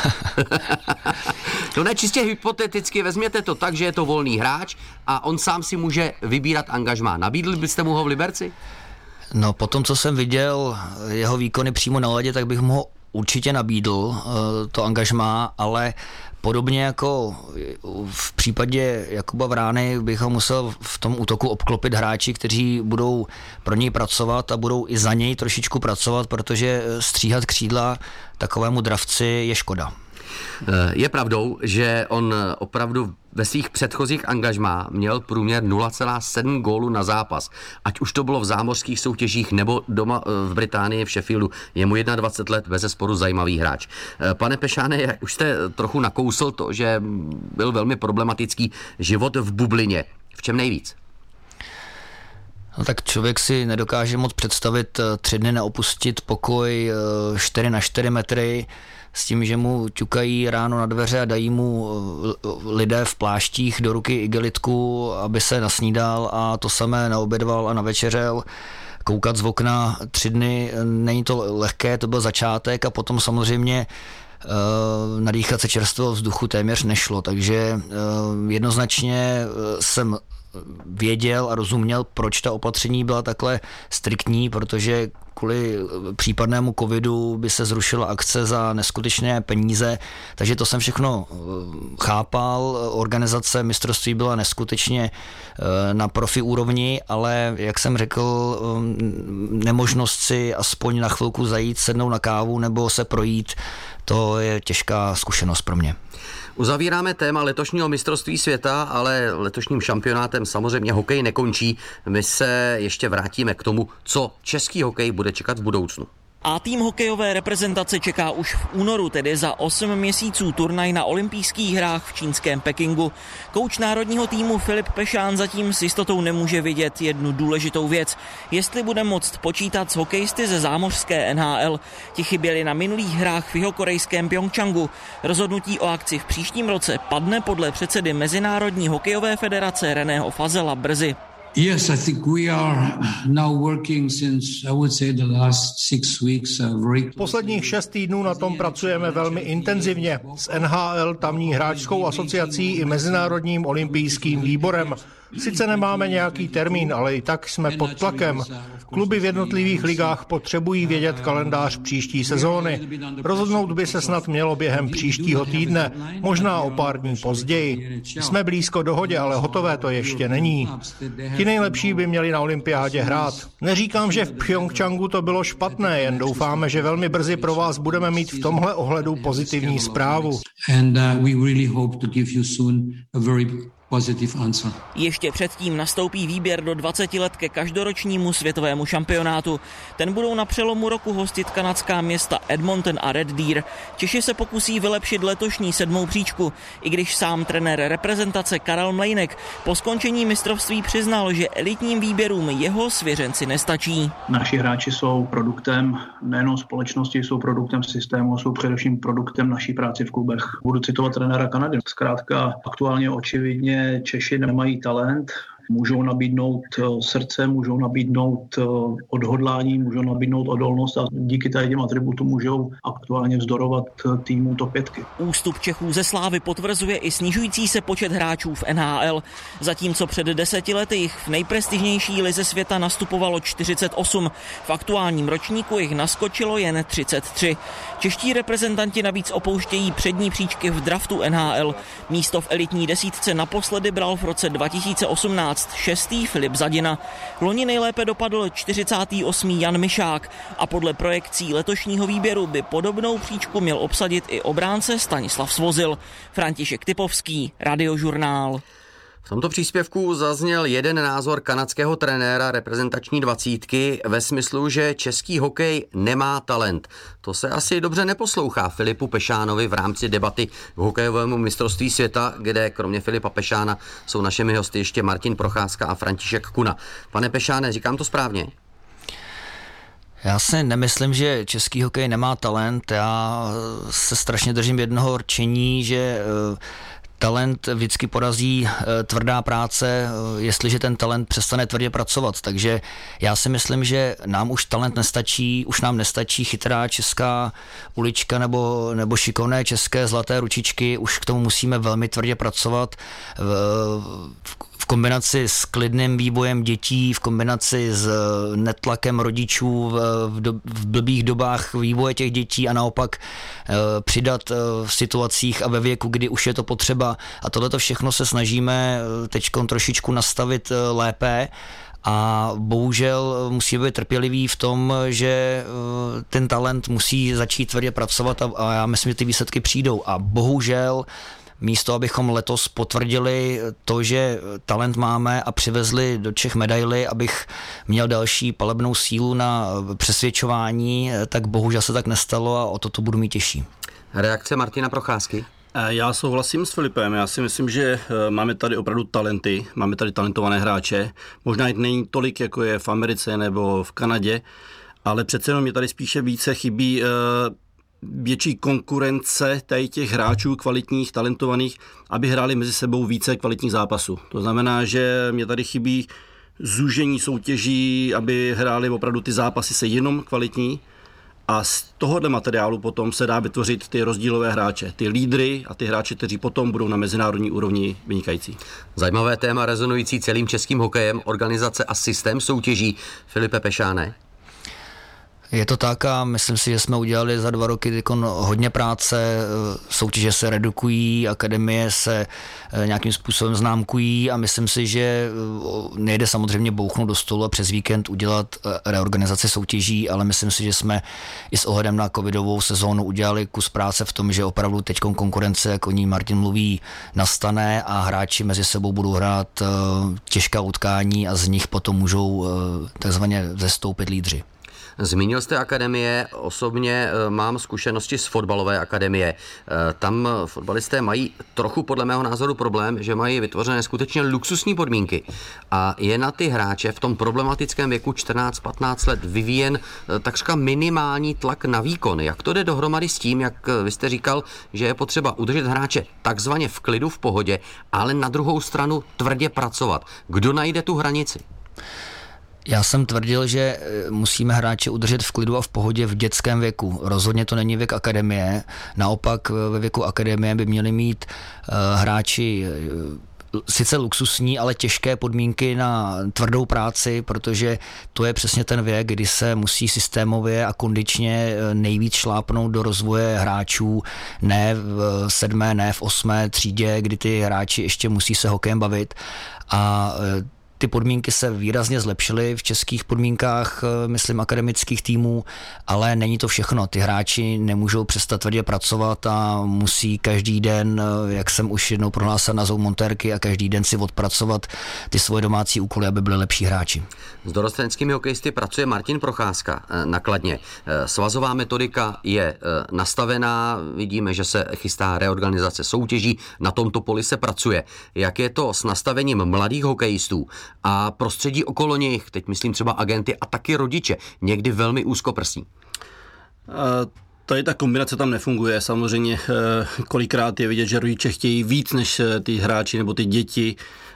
To ne, čistě hypoteticky, vezměte to tak, že je to volný hráč a on sám si může vybírat angažmá. Nabídli byste mu ho v Liberci? No, po tom, co jsem viděl jeho výkony přímo na ledě, tak bych mu ho určitě nabídl, to angažmá, ale podobně jako v případě Jakuba Vrány bych ho musel v tom útoku obklopit hráči, kteří budou pro něj pracovat a budou i za něj trošičku pracovat, protože stříhat křídla takovému dravci je škoda. Je pravdou, že on opravdu ve svých předchozích angažmá měl průměr nula celá sedm gólu na zápas. Ať už to bylo v zámořských soutěžích nebo doma v Británii v Sheffieldu. Je mu dvacet jedna let, bezesporu zajímavý hráč. Pane Pešáne, už jste trochu nakousl to, že byl velmi problematický život v bublině. V čem nejvíc? No tak člověk si nedokáže moc představit tři dny neopustit pokoj čtyři na čtyři metry, s tím, že mu ťukají ráno na dveře a dají mu lidé v pláštích do ruky igelitku, aby se nasnídal a to samé naobědval a navečeřel. Koukat z okna tři dny, není to lehké, to byl začátek a potom samozřejmě uh, nadýchat se čerstvého vzduchu téměř nešlo, takže uh, jednoznačně jsem věděl a rozuměl, proč ta opatření byla takhle striktní, protože kvůli případnému covidu by se zrušila akce za neskutečné peníze, takže to jsem všechno chápal. Organizace mistrovství byla neskutečně na profi úrovni, ale jak jsem řekl, nemožnost si aspoň na chvilku zajít, sednout na kávu nebo se projít, to je těžká zkušenost pro mě. Uzavíráme téma letošního mistrovství světa, ale letošním šampionátem samozřejmě hokej nekončí. My se ještě vrátíme k tomu, co český hokej bude čekat v budoucnu. A tým hokejové reprezentace čeká už v únoru, tedy za osm měsíců turnaj na olympijských hrách v čínském Pekingu. Kouč národního týmu Filip Pešán zatím s jistotou nemůže vidět jednu důležitou věc. Jestli bude moct počítat s hokejisty ze zámořské N H L. Ti chyběli na minulých hrách v jihokorejském Pjongčangu. Rozhodnutí o akci v příštím roce padne podle předsedy Mezinárodní hokejové federace Reného Fazela brzy. Yes, I think we are now working since, I would say, the last six weeks. Very... Posledních šest týdnů na tom pracujeme velmi intenzivně s N H L, tamní hráčskou asociací i Mezinárodním olympijským výborem. Sice nemáme nějaký termín, ale i tak jsme pod tlakem. Kluby v jednotlivých ligách potřebují vědět kalendář příští sezóny. Rozhodnout by se snad mělo během příštího týdne, možná o pár dní později. Jsme blízko dohodě, ale hotové to ještě není. Ti nejlepší by měli na olympiádě hrát. Neříkám, že v Pjongčangu to bylo špatné, jen doufáme, že velmi brzy pro vás budeme mít v tomhle ohledu pozitivní zprávu. And uh, we really hope to give you soon a very Ještě předtím nastoupí výběr do dvaceti let ke každoročnímu světovému šampionátu. Ten budou na přelomu roku hostit kanadská města Edmonton a Red Deer. Češi se pokusí vylepšit letošní sedmou příčku, i když sám trenér reprezentace Karel Mlejnek po skončení mistrovství přiznal, že elitním výběrům jeho svěřenci nestačí. Naši hráči jsou produktem nejenom společnosti, jsou produktem systému, jsou především produktem naší práce v klubech. Budu citovat trenéra Kanady. Zkrátka aktuálně očividně Češi nemají talent, můžou nabídnout srdce, můžou nabídnout odhodlání, můžou nabídnout odolnost a díky těm atributům můžou aktuálně vzdorovat týmu top pětky. Ústup Čechů ze slávy potvrzuje i snižující se počet hráčů v N H L. Zatímco před deseti lety jich v nejprestižnější lize světa nastupovalo čtyřicet osm, v aktuálním ročníku jich naskočilo jen třicet tři. Čeští reprezentanti navíc opouštějí přední příčky v draftu N H L. Místo v elitní desítce naposledy bral v roce dva tisíce osmnáct šestý Filip Zadina. Loni nejlépe dopadl čtyřicátý osmý Jan Mišák a podle projekcí letošního výběru by podobnou příčku měl obsadit i obránce Stanislav Svozil. František Typovský, Radiožurnál. V tomto příspěvku zazněl jeden názor kanadského trenéra reprezentační dvacítky ve smyslu, že český hokej nemá talent. To se asi dobře neposlouchá Filipu Pešánovi v rámci debaty k hokejovému mistrovství světa, kde kromě Filipa Pešána jsou našimi hosty ještě Martin Procházka a František Kuna. Pane Pešáne, říkám to správně? Já si nemyslím, že český hokej nemá talent. Já se strašně držím jednoho rčení, že talent vždycky porazí tvrdá práce, jestliže ten talent přestane tvrdě pracovat. Takže já si myslím, že nám už talent nestačí, už nám nestačí chytrá česká ulička nebo, nebo šikovné české zlaté ručičky, už k tomu musíme velmi tvrdě pracovat. V, v kombinaci s klidným vývojem dětí, v kombinaci s netlakem rodičů v, v, do, v blbých dobách vývoje těch dětí a naopak e, přidat e, v situacích a ve věku, kdy už je to potřeba. A tohleto všechno se snažíme teď trošičku nastavit e, lépe. A bohužel musíme být trpěliví v tom, že ten talent musí začít tvrdě pracovat a, a já myslím, že ty výsledky přijdou. A bohužel místo, abychom letos potvrdili to, že talent máme a přivezli do Čech medaily, abych měl další palebnou sílu na přesvědčování, tak bohužel se tak nestalo a o to to budu mít těžší. Reakce Martina Procházky? Já souhlasím s Filipem, já si myslím, že máme tady opravdu talenty, máme tady talentované hráče, možná jich není tolik, jako je v Americe nebo v Kanadě, ale přece jenom mě tady spíše více chybí větší konkurence tady těch hráčů kvalitních, talentovaných, aby hráli mezi sebou více kvalitních zápasů. To znamená, že mě tady chybí zúžení soutěží, aby hráli opravdu ty zápasy se jenom kvalitní a z tohohle materiálu potom se dá vytvořit ty rozdílové hráče, ty lídry a ty hráči, kteří potom budou na mezinárodní úrovni vynikající. Zajímavé téma rezonující celým českým hokejem, organizace a systém soutěží. Filipe Pešáne. Je to tak a myslím si, že jsme udělali za dva roky hodně práce, soutěže se redukují, akademie se nějakým způsobem známkují a myslím si, že nejde samozřejmě bouchnout do stolu a přes víkend udělat reorganizaci soutěží, ale myslím si, že jsme i s ohledem na covidovou sezónu udělali kus práce v tom, že opravdu teď konkurence, jak o ní Martin mluví, nastane a hráči mezi sebou budou hrát těžká utkání a z nich potom můžou takzvaně zestoupit lídři. Zmínil jste akademie, osobně mám zkušenosti z fotbalové akademie. Tam fotbalisté mají trochu podle mého názoru problém, že mají vytvořené skutečně luxusní podmínky a je na ty hráče v tom problematickém věku čtrnáct patnáct let vyvíjen takřka minimální tlak na výkon. Jak to jde dohromady s tím, jak vy jste říkal, že je potřeba udržet hráče takzvaně v klidu, v pohodě, ale na druhou stranu tvrdě pracovat? Kdo najde tu hranici? Já jsem tvrdil, že musíme hráče udržet v klidu a v pohodě v dětském věku. Rozhodně to není věk akademie. Naopak ve věku akademie by měli mít uh, hráči uh, sice luxusní, ale těžké podmínky na tvrdou práci, protože to je přesně ten věk, kdy se musí systémově a kondičně nejvíc šlápnout do rozvoje hráčů, ne v sedmé, ne v osmé třídě, kdy ty hráči ještě musí se hokejem bavit a uh, ty podmínky se výrazně zlepšily v českých podmínkách, myslím, akademických týmů, ale není to všechno. Ty hráči nemůžou přestat tvrdě pracovat a musí každý den, jak jsem už jednou prohlásil, na zoom montérky a každý den si odpracovat ty svoje domácí úkoly, aby byli lepší hráči. S dorosteneckými hokejisty pracuje Martin Procházka na Kladně. Svazová metodika je nastavená, vidíme, že se chystá reorganizace soutěží, na tomto poli se pracuje. Jak je to s nastavením mladých hokejistů a prostředí okolo nich, teď myslím třeba agenty a taky rodiče, někdy velmi úzkoprsní? Tady ta kombinace tam nefunguje. Samozřejmě kolikrát je vidět, že rodiče chtějí víc než ty hráči nebo ty děti.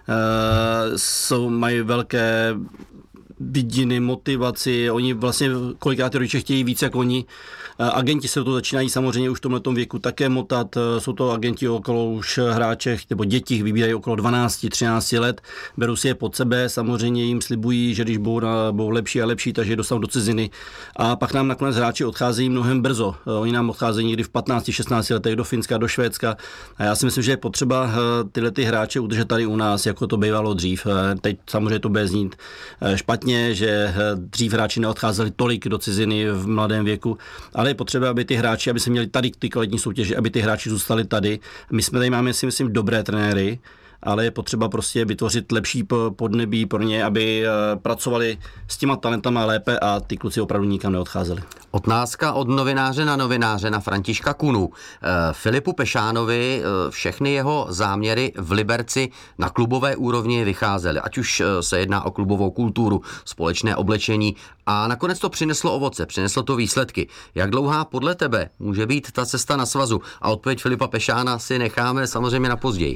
Jsou, mají velké vidiny, motivaci, oni vlastně kolikrát ty rodiče chtějí víc jak oni. Agenti se to začínají samozřejmě už v tomhletom věku také motat, jsou to agenti okolo už hráček nebo děti, vybírají okolo dvanáct třináct let, berou si je pod sebe, samozřejmě jim slibují, že když budou, na, budou lepší a lepší, takže je dostanou do ciziny a pak nám nakonec hráči odcházejí mnohem brzo. Oni nám odcházejí někdy v patnáct šestnáct letech do Finska, do Švédska a já si myslím, že je potřeba tyhle ty hráče udržet tady u nás, jako to bývalo dřív. Teď samozřejmě to bude znít špatně, že dřív hráči neodcházeli tolik do ciziny v mladém věku, ale je potřeba, aby ty hráči, aby se měli tady ty kvalitní soutěže, aby ty hráči zůstali tady. My jsme tady máme, si myslím, dobré trenéry ale je potřeba prostě vytvořit lepší podnebí pro ně, aby pracovali s těma talentama lépe a ty kluci opravdu nikam neodcházeli. Otázka od novináře na novináře na Františka Kunu. Filipu Pešánovi všechny jeho záměry v Liberci na klubové úrovni vycházely, ať už se jedná o klubovou kulturu, společné oblečení a nakonec to přineslo ovoce, přineslo to výsledky. Jak dlouhá podle tebe může být ta cesta na svazu? A odpověď Filipa Pešána si necháme samozřejmě na později.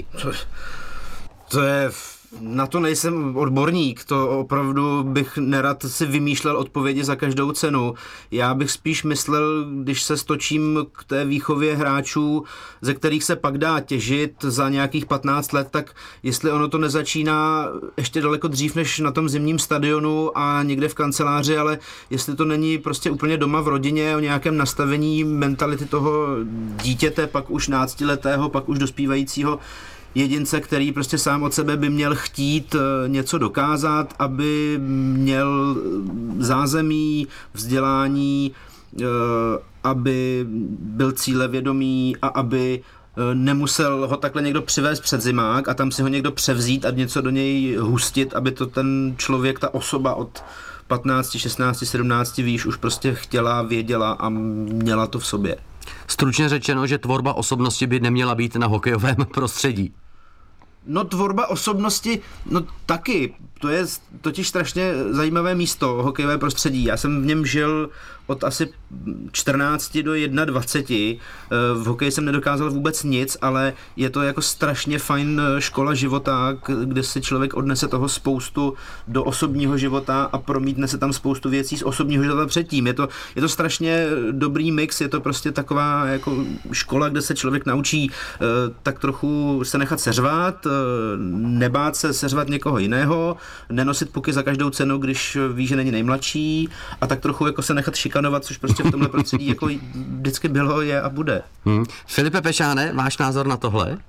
To je... Na to nejsem odborník, to opravdu bych nerad si vymýšlel odpovědi za každou cenu. Já bych spíš myslel, když se stočím k té výchově hráčů, ze kterých se pak dá těžit za nějakých patnáct let, tak jestli ono to nezačíná ještě daleko dřív než na tom zimním stadionu a někde v kanceláři, ale jestli to není prostě úplně doma v rodině o nějakém nastavení mentality toho dítěte, pak už náctiletého, pak už dospívajícího jedince, který prostě sám od sebe by měl chtít něco dokázat, aby měl zázemí, vzdělání, aby byl cílevědomý a aby nemusel ho takhle někdo přivést před zimák a tam si ho někdo převzít a něco do něj hustit, aby to ten člověk, ta osoba od patnáct, šestnáct, sedmnáct víš, už prostě chtěla, věděla a měla to v sobě. Stručně řečeno, že tvorba osobnosti by neměla být na hokejovém prostředí. No tvorba osobnosti, no taky, to je totiž strašně zajímavé místo, hokejové prostředí. Já jsem v něm žil od asi čtrnácti do dvaceti jedna. V hokeji jsem nedokázal vůbec nic, ale je to jako strašně fajn škola života, kde si člověk odnese toho spoustu do osobního života a promítne se tam spoustu věcí z osobního života předtím. Je to, je to strašně dobrý mix, je to prostě taková jako škola, kde se člověk naučí tak trochu se nechat seřvat, nebát se seřvat někoho jiného, nenosit puky za každou cenu, když ví, že není nejmladší a tak trochu jako se nechat šikanovat, což prostě v tomhle prostředí jako vždycky bylo, je a bude. Hmm. Filipe Pešáne, máš názor na tohle?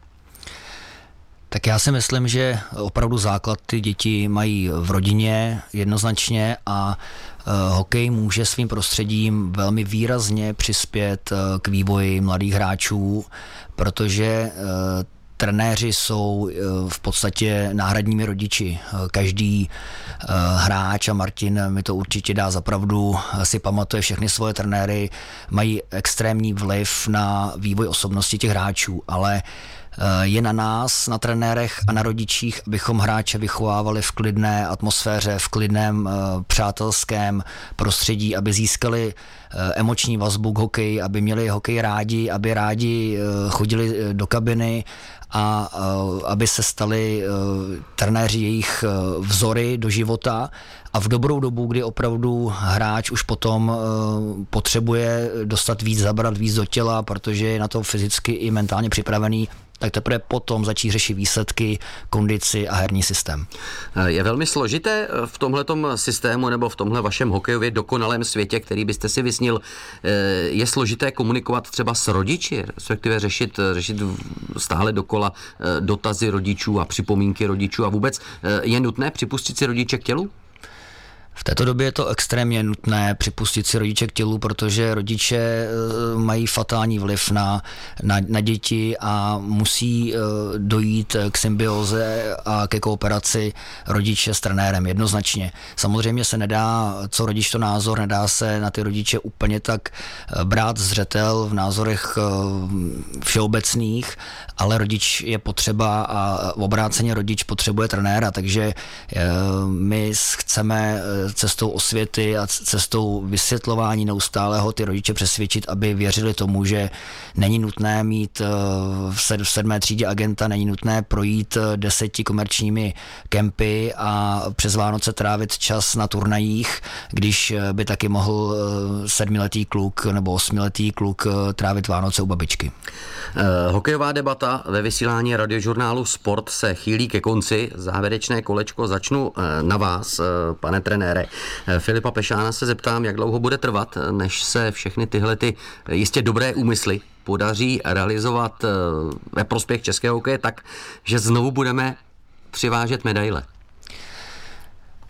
Tak já si myslím, že opravdu základ ty děti mají v rodině jednoznačně a uh, hokej může svým prostředím velmi výrazně přispět uh, k vývoji mladých hráčů, protože uh, trenéři jsou v podstatě náhradními rodiči. Každý hráč, a Martin mi to určitě dá za pravdu, si pamatuje všechny svoje trenéry, mají extrémní vliv na vývoj osobnosti těch hráčů, ale je na nás, na trenérech a na rodičích, abychom hráče vychovávali v klidné atmosféře, v klidném přátelském prostředí, aby získali emoční vazbu k hokeji, aby měli hokej rádi, aby rádi chodili do kabiny a aby se stali trenéři jejich vzory do života a v dobrou dobu, kdy opravdu hráč už potom potřebuje dostat víc, zabrat víc do těla, protože je na to fyzicky i mentálně připravený, tak teprve potom začít řešit výsledky, kondici a herní systém. Je velmi složité v tomhletom systému nebo v tomhle vašem hokejově dokonalém světě, který byste si vysnil, je složité komunikovat třeba s rodiči, respektive řešit, řešit stále dokola dotazy rodičů a připomínky rodičů a vůbec je nutné připustit si rodiče k tělu? V této době je to extrémně nutné připustit si rodiče k tělu, protože rodiče mají fatální vliv na, na, na děti a musí dojít k symbioze a ke kooperaci rodiče s trenérem jednoznačně. Samozřejmě se nedá, co rodič to názor, nedá se na ty rodiče úplně tak brát zřetel v názorech všeobecných, ale rodič je potřeba a obráceně rodič potřebuje trenéra, takže my chceme cestou osvěty a cestou vysvětlování neustálého ty rodiče přesvědčit, aby věřili tomu, že není nutné mít v sedmé třídě agenta, není nutné projít deseti komerčními kempy a přes Vánoce trávit čas na turnajích, když by taky mohl sedmiletý kluk nebo osmiletý kluk trávit Vánoce u babičky. Hokejová debata ve vysílání radiožurnálu Sport se chýlí ke konci. Závěrečné kolečko začnu na vás, pane trenére. Filipa Pešána se zeptám, jak dlouho bude trvat, než se všechny tyhle ty jistě dobré úmysly podaří realizovat ve prospěch českého hokeje tak, že znovu budeme přivážet medaile.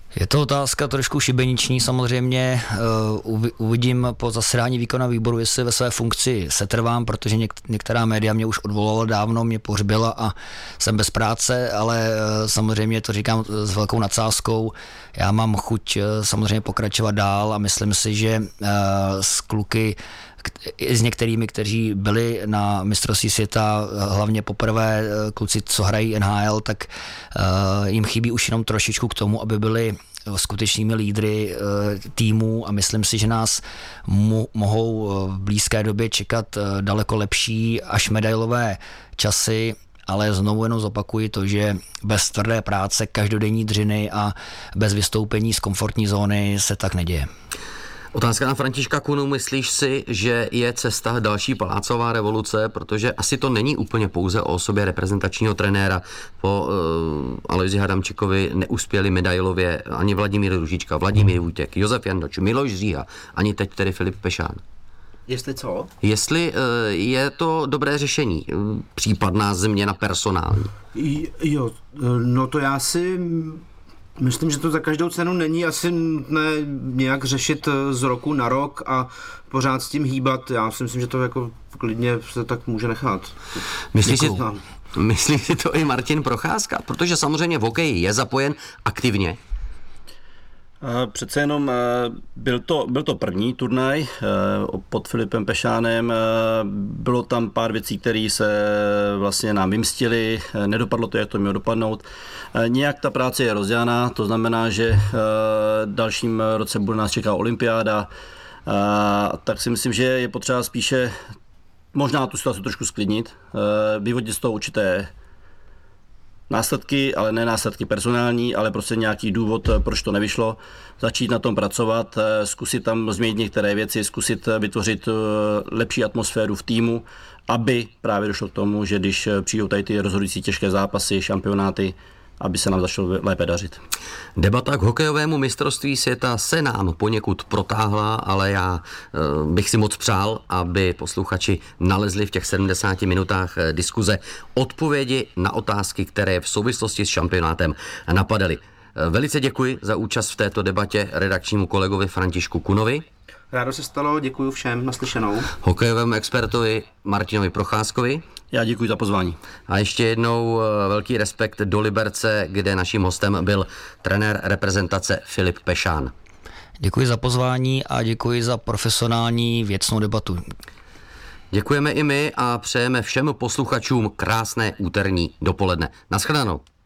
Je to otázka trošku šibeniční samozřejmě. Uvidím po zasedání výkonného výboru, jestli ve své funkci setrvám, protože některá média mě už odvolala dávno, mě pohřbila a jsem bez práce, ale samozřejmě to říkám s velkou nadsázkou. Já mám chuť samozřejmě pokračovat dál a myslím si, že s kluky i s některými, kteří byli na mistrovství světa, hlavně poprvé kluci, co hrají N H L, tak uh, jim chybí už jenom trošičku k tomu, aby byli skutečnými lídry uh, týmů a myslím si, že nás mu, mohou v blízké době čekat uh, daleko lepší až medailové časy, ale znovu jenom zopakuji to, že bez tvrdé práce, každodenní dřiny a bez vystoupení z komfortní zóny se tak neděje. Otázka na Františka Kunu. Myslíš si, že je cesta další palácová revoluce, protože asi to není úplně pouze o osobě reprezentačního trenéra. Po uh, Alojzi Hadamčíkovi neuspěli medailově ani Vladimír Růžička, Vladimír Vůjtěk, Josef Jandoč, Miloš Říha, ani teď tedy Filip Pešán. Jestli co? Jestli uh, je to dobré řešení, případná změna personální. Jo, no to já si... Myslím, že to za každou cenu není asi nutné nějak řešit z roku na rok a pořád s tím hýbat. Já si myslím, že to jako klidně se tak může nechat. Myslíš si, myslí si to i Martin Procházka? Protože samozřejmě v hokeji je zapojen aktivně. Přece jenom byl to, byl to první turnaj pod Filipem Pešánem. Bylo tam pár věcí, které se vlastně nám vymstily. Nedopadlo to, jak to mělo dopadnout. Nějak ta práce je rozdělaná, to znamená, že dalším roce bude nás čeká olympiáda. Tak si myslím, že je potřeba spíše možná tu situaci trošku sklidnit, vyvodit z toho určité následky, ale ne následky personální, ale prostě nějaký důvod, proč to nevyšlo. Začít na tom pracovat, zkusit tam změnit některé věci, zkusit vytvořit lepší atmosféru v týmu, aby právě došlo k tomu, že když přijdou tady ty rozhodující těžké zápasy, šampionáty, aby se nám začalo lépe dařit. Debata k hokejovému mistrovství světa se nám poněkud protáhla, ale já e, bych si moc přál, aby posluchači nalezli v těch sedmdesáti minutách diskuze odpovědi na otázky, které v souvislosti s šampionátem napadaly. E, velice děkuji za účast v této debatě redakčnímu kolegovi Františku Kunovi. Rádo se stalo, děkuji všem, naslyšenou. Hokejovému expertovi Martinovi Procházkovi. Já děkuji za pozvání. A ještě jednou velký respekt do Liberce, kde naším hostem byl trenér reprezentace Filip Pešán. Děkuji za pozvání a děkuji za profesionální věcnou debatu. Děkujeme i my a přejeme všem posluchačům krásné úterní dopoledne. Naschledanou.